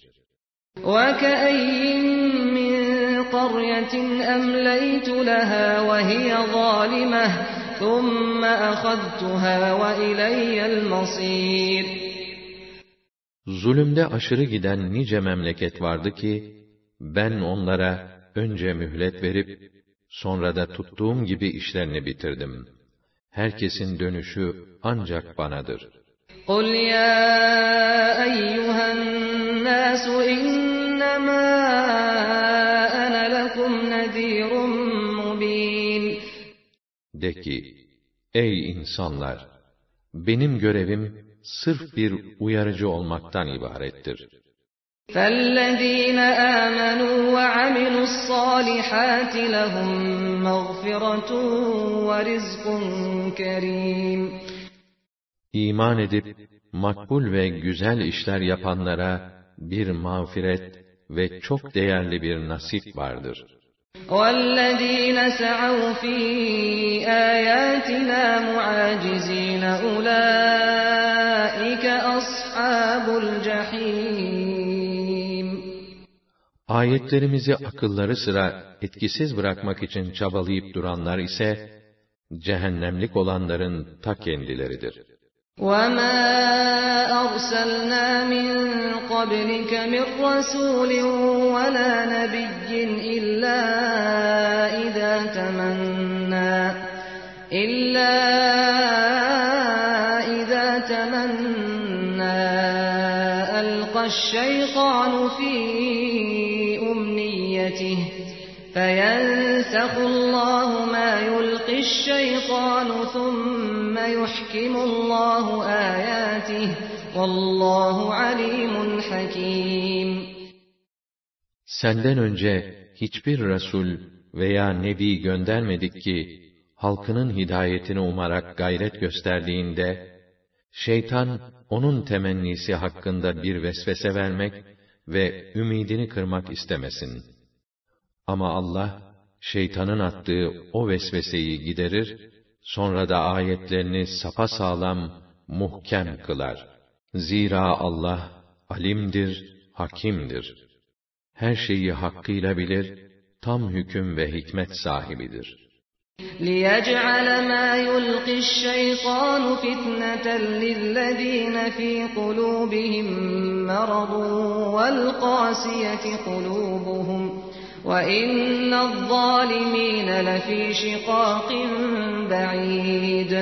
وَكَأَيِّن مِّن قَرْيَةٍ أَمْلَيْتُ لَهَا وَهِيَ ظَالِمَةٌ ثُمَّ أَخَذْتُهَا وَإِلَيَّ الْمَصِيرُ. Zulümde aşırı giden nice memleket vardı ki, ben onlara önce mühlet verip, sonra da tuttuğum gibi işlerini bitirdim. Herkesin dönüşü ancak banadır. قُلْ يَا أَيُّهَا النَّاسُ إِنَّمَا أَنَا لَكُمْ نَذِيرٌ مُّبِينٌ. De ki, ey insanlar! Benim görevim, sırf bir uyarıcı olmaktan ibarettir. فَالَّذ۪ينَ آمَنُوا وَعَمِلُوا الصَّالِحَاتِ لَهُمْ مَغْفِرَةٌ وَرِزْقٌ كَرِيمٌ. İman edip, makbul ve güzel işler yapanlara, bir mağfiret ve çok değerli bir nasip vardır. وَالَّذ۪ينَ سَعَوْا ف۪ي آيَاتِنَا مُعَاجِز۪ينَ أُولَٰئِكَ أَصْحَابُ الْجَح۪يمِ. Ayetlerimizi akılları sıra etkisiz bırakmak için çabalayıp duranlar ise, cehennemlik olanların ta kendileridir. وَمَا أَرْسَلْنَا مِنْ قَبْلِكَ مِنْ رَسُولٍ وَلَا نَبِيٍّ إِلَّا إِذَا تَمَنَّى إِلَّا إِذَا تَمَنَّى أَلْقَى الشَّيْطَانُ فِي أُمْنِيَّتِهِ فَيَنْسَخُ اللَّهُ مَا يُلْقِي الشَّيْطَانُ ثُمَّ يُحْكِمُ اللَّهُ آيَاتِهِ وَاللّٰهُ عَلِيمٌ حَكِيمٌ. Senden önce hiçbir Resul veya Nebi göndermedik ki, halkının hidayetini umarak gayret gösterdiğinde, şeytan onun temennisi hakkında bir vesvese vermek ve ümidini kırmak istemesin. Ama Allah, şeytanın attığı o vesveseyi giderir, sonra da ayetlerini sapasağlam, muhkem kılar. Zira Allah, alimdir, hakimdir. Her şeyi hakkıyla bilir, tam hüküm ve hikmet sahibidir. لِيَجْعَلَ مَا يُلْقِي الشَّيْطَانُ فِتْنَةً لِلَّذ۪ينَ ف۪ي قُلُوبِهِمْ مَرَضٌ وَالْقَاسِيَةِ قُلُوبُهُمْ وَإِنَّ الظَّالِم۪ينَ لَف۪ي شِقَاقٍ بَعِيدٍ.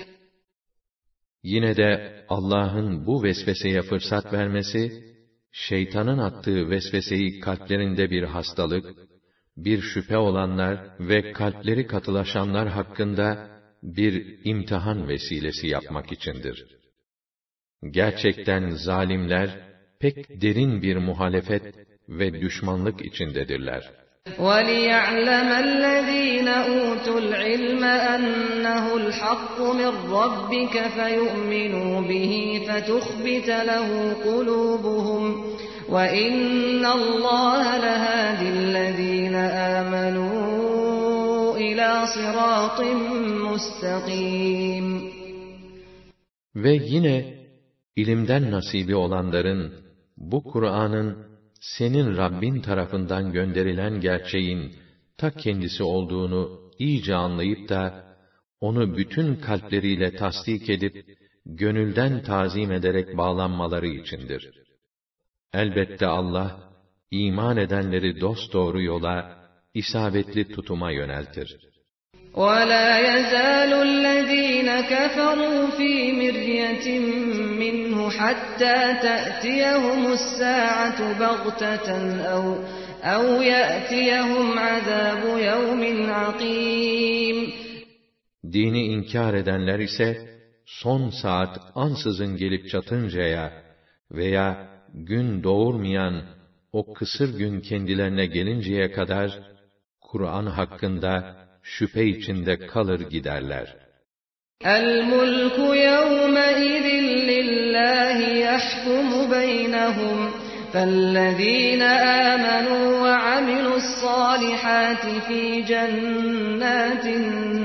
Yine de Allah'ın bu vesveseye fırsat vermesi, şeytanın attığı vesveseyi kalplerinde bir hastalık, bir şüphe olanlar ve kalpleri katılaşanlar hakkında bir imtihan vesilesi yapmak içindir. Gerçekten zalimler pek derin bir muhalefet ve düşmanlık içindedirler. وَلِيَعْلَمَ الَّذ۪ينَ أُوتُوا الْعِلْمَ أَنَّهُ الْحَقُّ مِنْ رَبِّكَ فَيُؤْمِنُوا بِهِ فَتُخْبِتَ لَهُ قُلُوبُهُمْ وَإِنَّ اللّٰهَ لَهَادِ الَّذ۪ينَ آمَنُوا إِلَى صِرَاطٍ مُسْتَقِيمٍ. Ve yine ilimden nasibi olanların bu Kur'an'ın senin Rabbin tarafından gönderilen gerçeğin ta kendisi olduğunu iyice anlayıp da onu bütün kalpleriyle tasdik edip gönülden tazim ederek bağlanmaları içindir. Elbette Allah, iman edenleri dosdoğru yola, isabetli tutuma yöneltir. وَلَا يَزَالُ الَّذ۪ينَ كَفَرُوا ف۪ي مِرْيَةٍ مِّنْهُ حَتَّى تَأْتِيَهُمُ السَّاعَةُ بَغْتَةً اَوْ اَوْ يَأْتِيَهُمْ عَذَابُ يَوْمٍ عَقِيمٍ. Dini inkar edenler ise, son saat ansızın gelip çatıncaya veya gün doğurmayan o kısır gün kendilerine gelinceye kadar, Kur'an hakkında şüphe içinde kalır giderler. El-mulk yevmeizin lillahi yahkumu beynehum fellezîne âmenû ve amilu's-sâlihâti fî cennâtin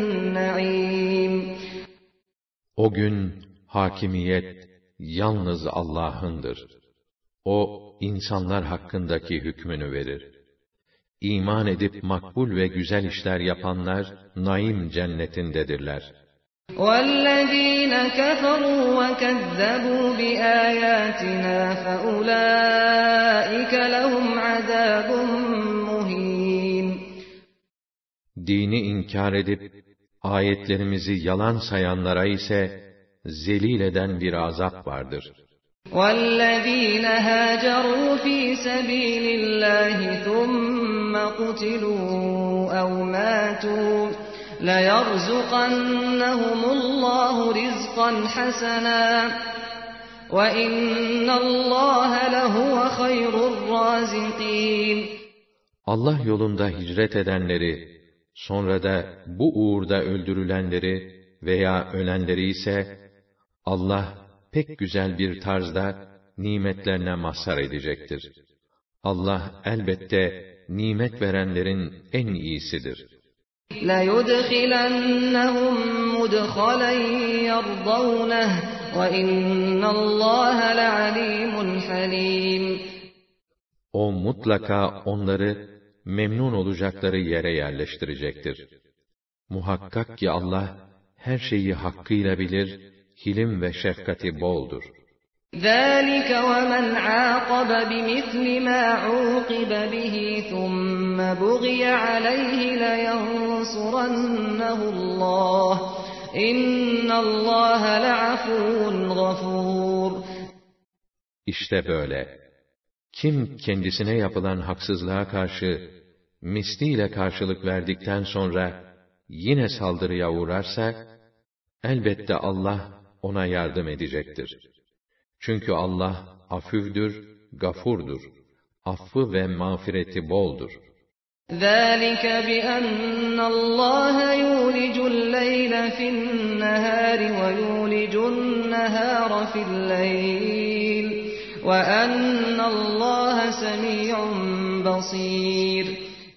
naîm. O gün hakimiyet yalnız Allah'ındır. O insanlar hakkındaki hükmünü verir. İman edip makbul ve güzel işler yapanlar naim cennetindedirler. وَالَّذ۪ينَ كَفَرُوا وَكَذَّبُوا بِآيَاتِنَا فَأُولَٰئِكَ لَهُمْ عَذَابٌ مُّهِينٌ. Dini inkar edip ayetlerimizi yalan sayanlara ise zelil eden bir azap vardır. وَالَّذ۪ينَ هَاجَرُوا ف۪ي سَب۪يلِ اللّٰهِ ثُمَّ قُتِلُوا اَوْ مَاتُوا لَيَرْزُقَنَّهُمُ اللّٰهُ رِزْقًا حَسَنًا وَاِنَّ اللّٰهَ لَهُوَ خَيْرُ الرَّازِقِينَ. Allah yolunda hicret edenleri, sonra da bu uğurda öldürülenleri veya ölenleri ise, Allah pek güzel bir tarzda nimetlerine mazhar edecektir. Allah elbette nimet verenlerin en iyisidir. لَيُدْخِلَنَّهُمْ مُدْخَلًا يَرْضَوْنَهُ وَاِنَّ اللّٰهَ لَعَلِيمٌ حَلِيمٌ. O mutlaka onları memnun olacakları yere yerleştirecektir. Muhakkak ki Allah her şeyi hakkıyla bilir, hilim ve şefkati boldur. ذَٰلِكَ وَمَنْ عَاقَبَ بِمِثْلِ مَا عُوقِبَ بِهِ ثُمَّ بُغِيَ عَلَيْهِ لَيَنصُرَنَّهُ اللّٰهُ اِنَّ اللّٰهَ لَعَفُوٌّ غَفُورٌ. İşte böyle. Kim kendisine yapılan haksızlığa karşı misliyle karşılık verdikten sonra yine saldırıya uğrarsa, elbette Allah ona yardım edecektir. Çünkü Allah afüvdür, gafurdur. Affı ve mağfireti boldur. ذَٰلِكَ بِأَنَّ اللّٰهَ يُولِجُ اللَّيْلَ فِي النَّهَارِ وَيُولِجُ النَّهَارَ فِي اللَّيْلِ وَأَنَّ اللّٰهَ سَمِيعٌ بَصِيرٌ.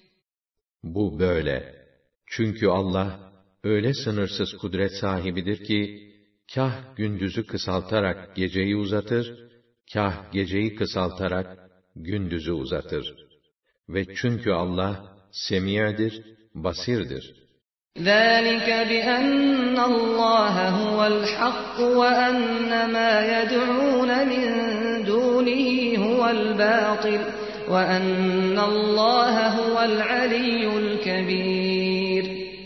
Bu böyle. Çünkü Allah öyle sınırsız kudret sahibidir ki, kâh gündüzü kısaltarak geceyi uzatır, kâh geceyi kısaltarak gündüzü uzatır. Ve çünkü Allah semi'dir, basirdir. ذَٰلِكَ بِأَنَّ اللّٰهَ هُوَ الْحَقُّ وَأَنَّ مَا يَدْعُونَ مِن دُونِهِ هُوَ الْبَاطِلُ وَأَنَّ اللّٰهَ هُوَ الْعَلِيُّ الْكَبِيرُ.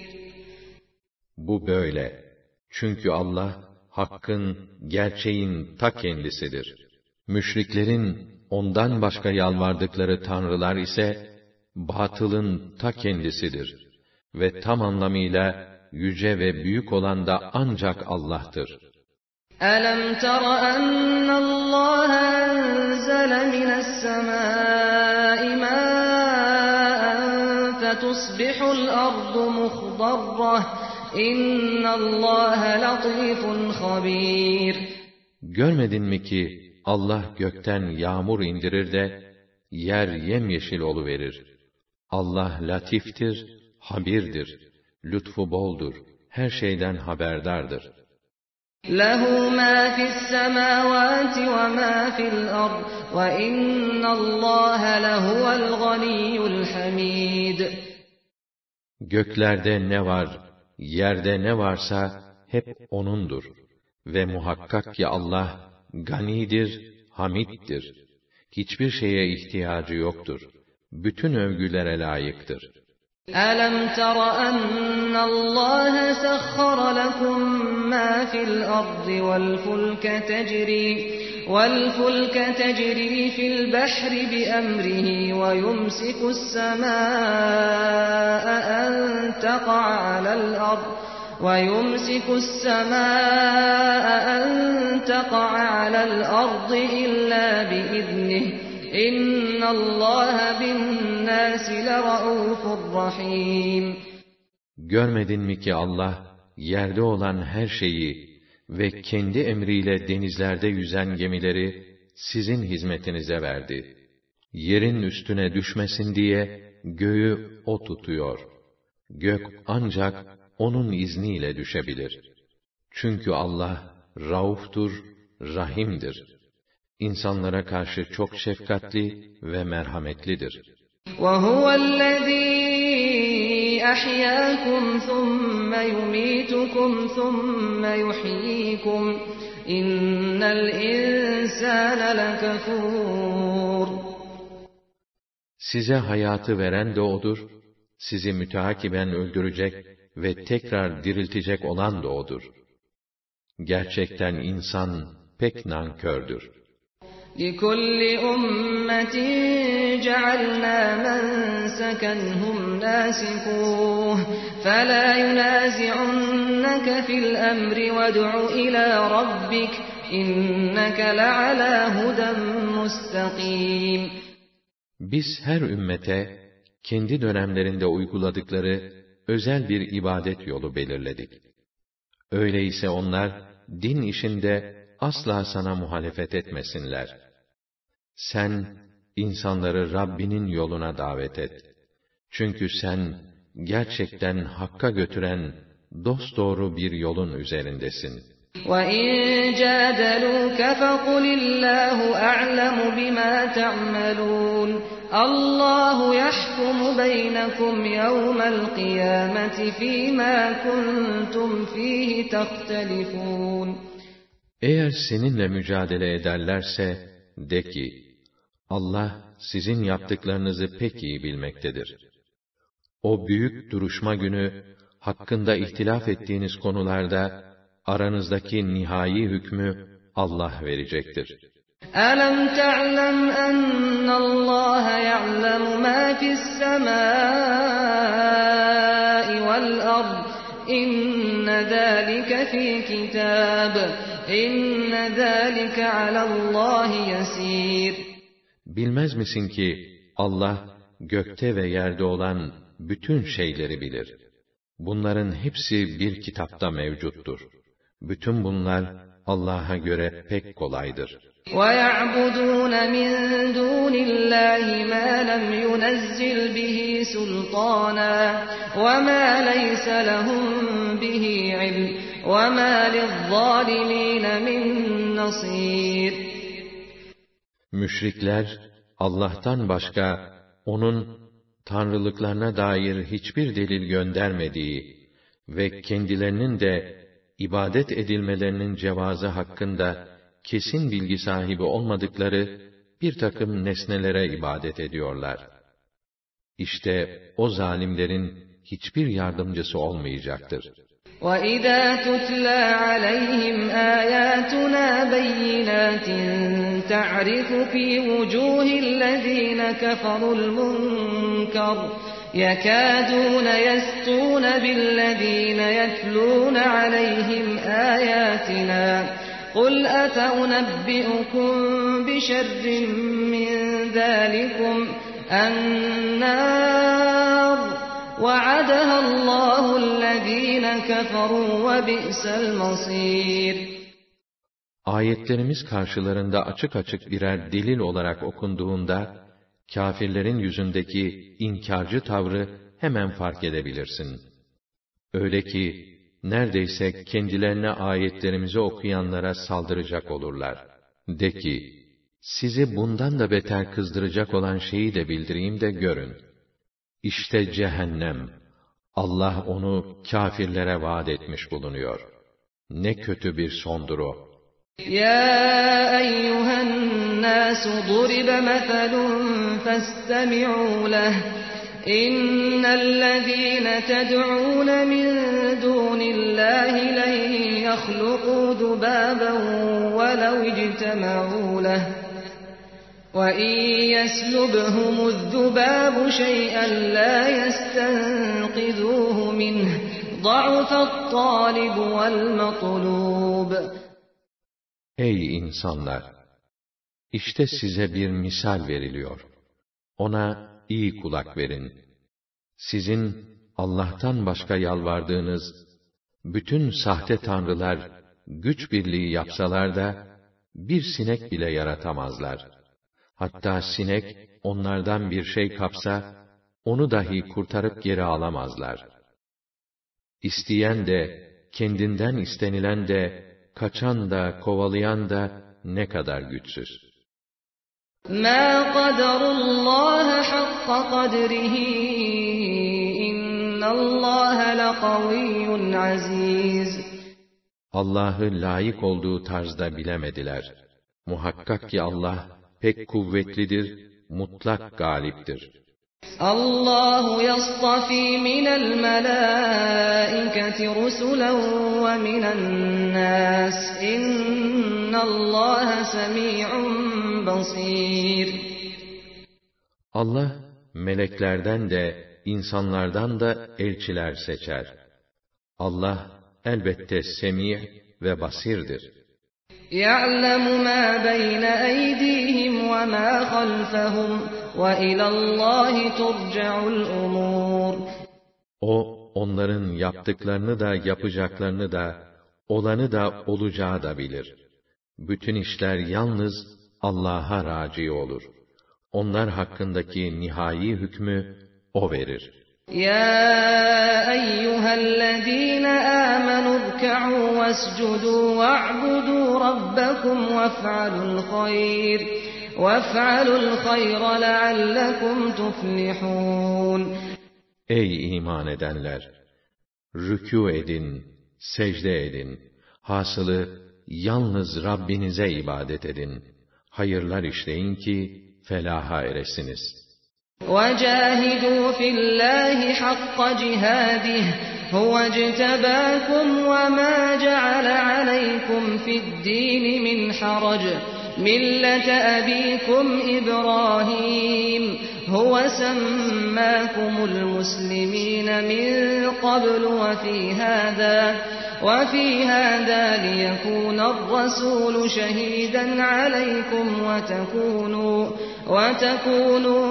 Bu böyle. Çünkü Allah, hakkın, gerçeğin ta kendisidir. Müşriklerin ondan başka yalvardıkları tanrılar ise, batılın ta kendisidir. Ve tam anlamıyla yüce ve büyük olan da ancak Allah'tır. أَلَمْ تَرَ أَنَّ اللّٰهَ أَنزَلَ مِنَ السَّمَاءِ مَاءً فَتُصْبِحُ الْأَرْضُ مُخْضَرَّةً إِنَّ اللّٰهَ لَطِيفٌ خَبِيرٌ. Görmedin mi ki Allah gökten yağmur indirir de yer yemyeşil oluverir. Allah latiftir, habirdir, lütfu boldur, her şeyden haberdardır. لَهُ مَا فِي السَّمَاوَاتِ وَمَا فِي الْأَرْضِ وَإِنَّ اللّٰهَ لَهُوَ الْغَنِيُّ الْحَمِيدُ. Göklerde ne var, yerde ne varsa hep O'nundur. Ve muhakkak ki Allah, ganidir, hamiddir. Hiçbir şeye ihtiyacı yoktur. Bütün övgülere layıktır. أَلَمْ تَرَ أَنَّ اللَّهَ سَخَّرَ لَكُم مَّا فِي الْأَرْضِ وَالْفُلْكَ تَجْرِي وَالْفُلْكَ تَجْرِي فِي الْبَحْرِ بِأَمْرِهِ وَيُمْسِكُ السَّمَاءَ أَن تَقَعَ عَلَى الْأَرْضِ وَيُمْسِكُ السَّمَاءَ أَن تَقَعَ عَلَى الْأَرْضِ إِلَّا بِإِذْنِهِ إِنَّ اللَّهَ بِالنَّاسِ لَرَءُوفٌ رَحِيمٌ. Görmedin mi ki Allah, yerde olan her şeyi ve kendi emriyle denizlerde yüzen gemileri sizin hizmetinize verdi. Yerin üstüne düşmesin diye göğü O tutuyor. Gök ancak O'nun izniyle düşebilir. Çünkü Allah, Rauftur, Rahim'dir. İnsanlara karşı çok şefkatli ve merhametlidir. وَهُوَ الَّذ۪ي أَحْيَاكُمْ ثُمَّ يُمِيتُكُمْ ثُمَّ يُحْيِيكُمْ اِنَّ الْاِنْسَانَ لَكَفُورٌ. Size hayatı veren de O'dur, sizi müteakiben öldürecek ve tekrar diriltecek olan da O'dur. Gerçekten insan pek nankördür. لِكُلِّ أُمَّةٍ جَعَلْنَا مَنْسَكًا هُمْ نَاسِكُوهُ فَلَا يُنَازِعُنَّكَ فِي الْأَمْرِ وَادْعُ إِلَى رَبِّكَ إِنَّكَ لَعَلَى هُدًى مُسْتَقِيمٍ. Biz her ümmete kendi dönemlerinde uyguladıkları özel bir ibadet yolu belirledik. Öyleyse onlar din işinde asla sana muhalefet etmesinler. Sen insanları Rabbinin yoluna davet et. Çünkü sen gerçekten hakka götüren dosdoğru bir yolun üzerindesin. وَاِنْ جَادَلُوكَ فَقُلِ اللّٰهُ أَعْلَمُ بِمَا تَعْمَلُونَ اللّٰهُ يَحْكُمُ بَيْنَكُمْ يَوْمَ الْقِيَامَةِ فِي مَا كُنْتُمْ فِيهِ تَخْتَلِفُونَ. Eğer seninle mücadele ederlerse, de ki, Allah sizin yaptıklarınızı pek iyi bilmektedir. O büyük duruşma günü, hakkında ihtilaf ettiğiniz konularda, aranızdaki nihai hükmü Allah verecektir. أَلَمْ تَعْلَمْ أَنَّ اللّٰهَ يَعْلَمُ مَا فِي السَّمَاءِ وَالْأَرْضِ إِنَّ ذَٰلِكَ فِي كِتَابٍ إِنَّ ذَٰلِكَ عَلَى اللّٰهِ يَسِيرٌ. Bilmez misin ki Allah gökte ve yerde olan bütün şeyleri bilir. Bunların hepsi bir kitapta mevcuttur. Bütün bunlar Allah'a göre pek kolaydır. وَيَعْبُدُونَ مِنْ دُونِ اللّٰهِ مَا لَمْ يُنَزِّلْ بِهِ سُلْطَانًا وَمَا لَيْسَ لَهُمْ بِهِ عِلْمٌ وَمَا لِلظَّالِمِينَ مِنْ نَصِيرٍ. Müşrikler, Allah'tan başka, onun tanrılıklarına dair hiçbir delil göndermediği ve kendilerinin de ibadet edilmelerinin cevazı hakkında kesin bilgi sahibi olmadıkları bir takım nesnelere ibadet ediyorlar. İşte o zalimlerin hiçbir yardımcısı olmayacaktır. وَإِذَا تُتْلَى عَلَيْهِمْ آيَاتُنَا بَيِّنَاتٍ تَعْرِفُ فِي وُجُوهِ الَّذِينَ كَفَرُوا الْمُنكَرَ يَكَادُونَ يَسْطُونَ بِالَّذِينَ يَتْلُونَ عَلَيْهِمْ آيَاتِنَا قُلْ أَفَأُنَبِّئُكُم بِشَرٍّ مِّن ذَٰلِكُمْ النَّارُ وَعَدَهَا اللّٰهُ الَّذ۪ينَ كَفَرُوا وَبِئْسَ الْمَصِيرُ. Ayetlerimiz karşılarında açık açık birer delil olarak okunduğunda, kâfirlerin yüzündeki inkarcı tavrı hemen fark edebilirsin. Öyle ki, neredeyse kendilerine ayetlerimizi okuyanlara saldıracak olurlar. De ki, sizi bundan da beter kızdıracak olan şeyi de bildireyim de görün. İşte cehennem, Allah onu kâfirlere vaat etmiş bulunuyor. Ne kötü bir sondur o. Ya eyyühen nasu duribe meselun festemi'u leh. İnnellezîne ted'ûne min dûnillâhi len yahluqû dubâben velev ictema'û leh. وَاِنْ يَسْلُبْهُمُ الذُّبَابُ شَيْئًا لَا يَسْتَنْقِذُوهُ مِنْهُ ضَعُفَ الطَّالِبُ وَالْمَطْلُوبُ. Ey insanlar! İşte size bir misal veriliyor. Ona iyi kulak verin. Sizin Allah'tan başka yalvardığınız bütün sahte tanrılar güç birliği yapsalar da bir sinek bile yaratamazlar. Hatta sinek onlardan bir şey kapsa onu dahi kurtarıp geri alamazlar. İsteyen de, kendinden istenilen de, kaçan da, kovalayan da ne kadar güçsüz. مَا قَدَرُ اللّٰهَ حَقَّ قَدْرِهِ اِنَّ اللّٰهَ لَقَوِيٌّ عَز۪يزٌ. Allah'ı layık olduğu tarzda bilemediler. Muhakkak ki Allah pek kuvvetlidir, mutlak galiptir. Allahu yastafi minel melâiketi rusulen ve minen nâs. İnnallâhe semî'un basîr. Allah meleklerden de insanlardan da elçiler seçer. Allah elbette semî ve basirdir. يَعْلَمُ مَا بَيْنَ أَيْدِيهِمْ وَمَا خَلْفَهُمْ وَإِلَى اللّٰهِ تُرْجَعُ الْأُمُورُ. O, onların yaptıklarını da yapacaklarını da, olanı da olacağı da bilir. Bütün işler yalnız Allah'a raci olur. Onlar hakkındaki nihai hükmü O verir. Ya eyyühellezîne âmenû rka'û vescudû ve'budû rabbekum vef'alul hayr vef'alul hayra leallekum tuflihûn. Ey iman edenler! Rükû edin, secde edin. Hasılı yalnız Rabbinize ibadet edin. Hayırlar işleyin ki felaha eresiniz. وَجَاهِدُوا فِي اللّٰهِ حَقَّ جِهَادِهِ هُوَ اجْتَبَاكُمْ وَمَا جَعَلَ عَلَيْكُمْ فِي الدِّينِ مِنْ حَرَجٍ مِلَّةَ أَبِيكُمْ إِبْرَاهِيمَ هُوَ سَمَّاكُمُ الْمُسْلِمِينَ مِنْ قَبْلُ وَفِي هَذَا وَفِي هَذَا لِيَكُونَ الرَّسُولُ شَهِيدًا عَلَيْكُمْ وَتَكُونُوا وَتَكُونُوا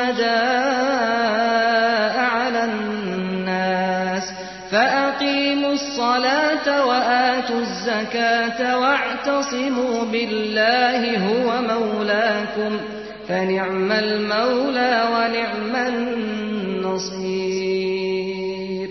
شُهَدَاءَ عَلَى النَّاسِ فَأَقِيمُوا الصَّلَاةَ وَآتُوا الزَّكَاةَ وَاعْتَصِمُوا بِاللَّهِ هُوَ مَوْلَاكُمْ فَنِعْمَ الْمَوْلَى وَنِعْمَ النَّصِيرُ.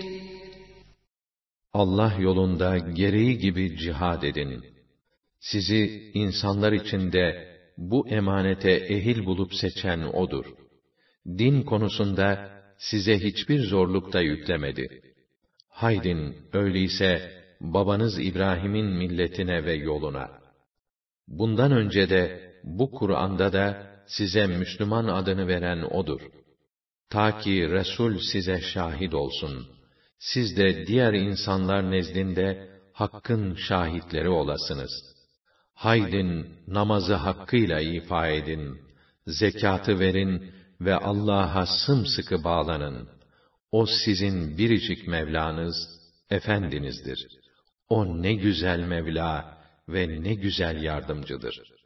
Allah yolunda gereği gibi cihad edin. Sizi insanlar içinde bu emanete ehil bulup seçen O'dur. Din konusunda size hiçbir zorluk da yüklemedi. Haydin, öyleyse babanız İbrahim'in milletine ve yoluna. Bundan önce de bu Kur'an'da da size Müslüman adını veren O'dur. Ta ki Resul size şahit olsun. Siz de diğer insanlar nezdinde Hakk'ın şahitleri olasınız. Haydin, namazı hakkıyla ifa edin, zekatı verin ve Allah'a sımsıkı bağlanın. O sizin biricik Mevlanız, Efendinizdir. O ne güzel Mevla ve ne güzel yardımcıdır.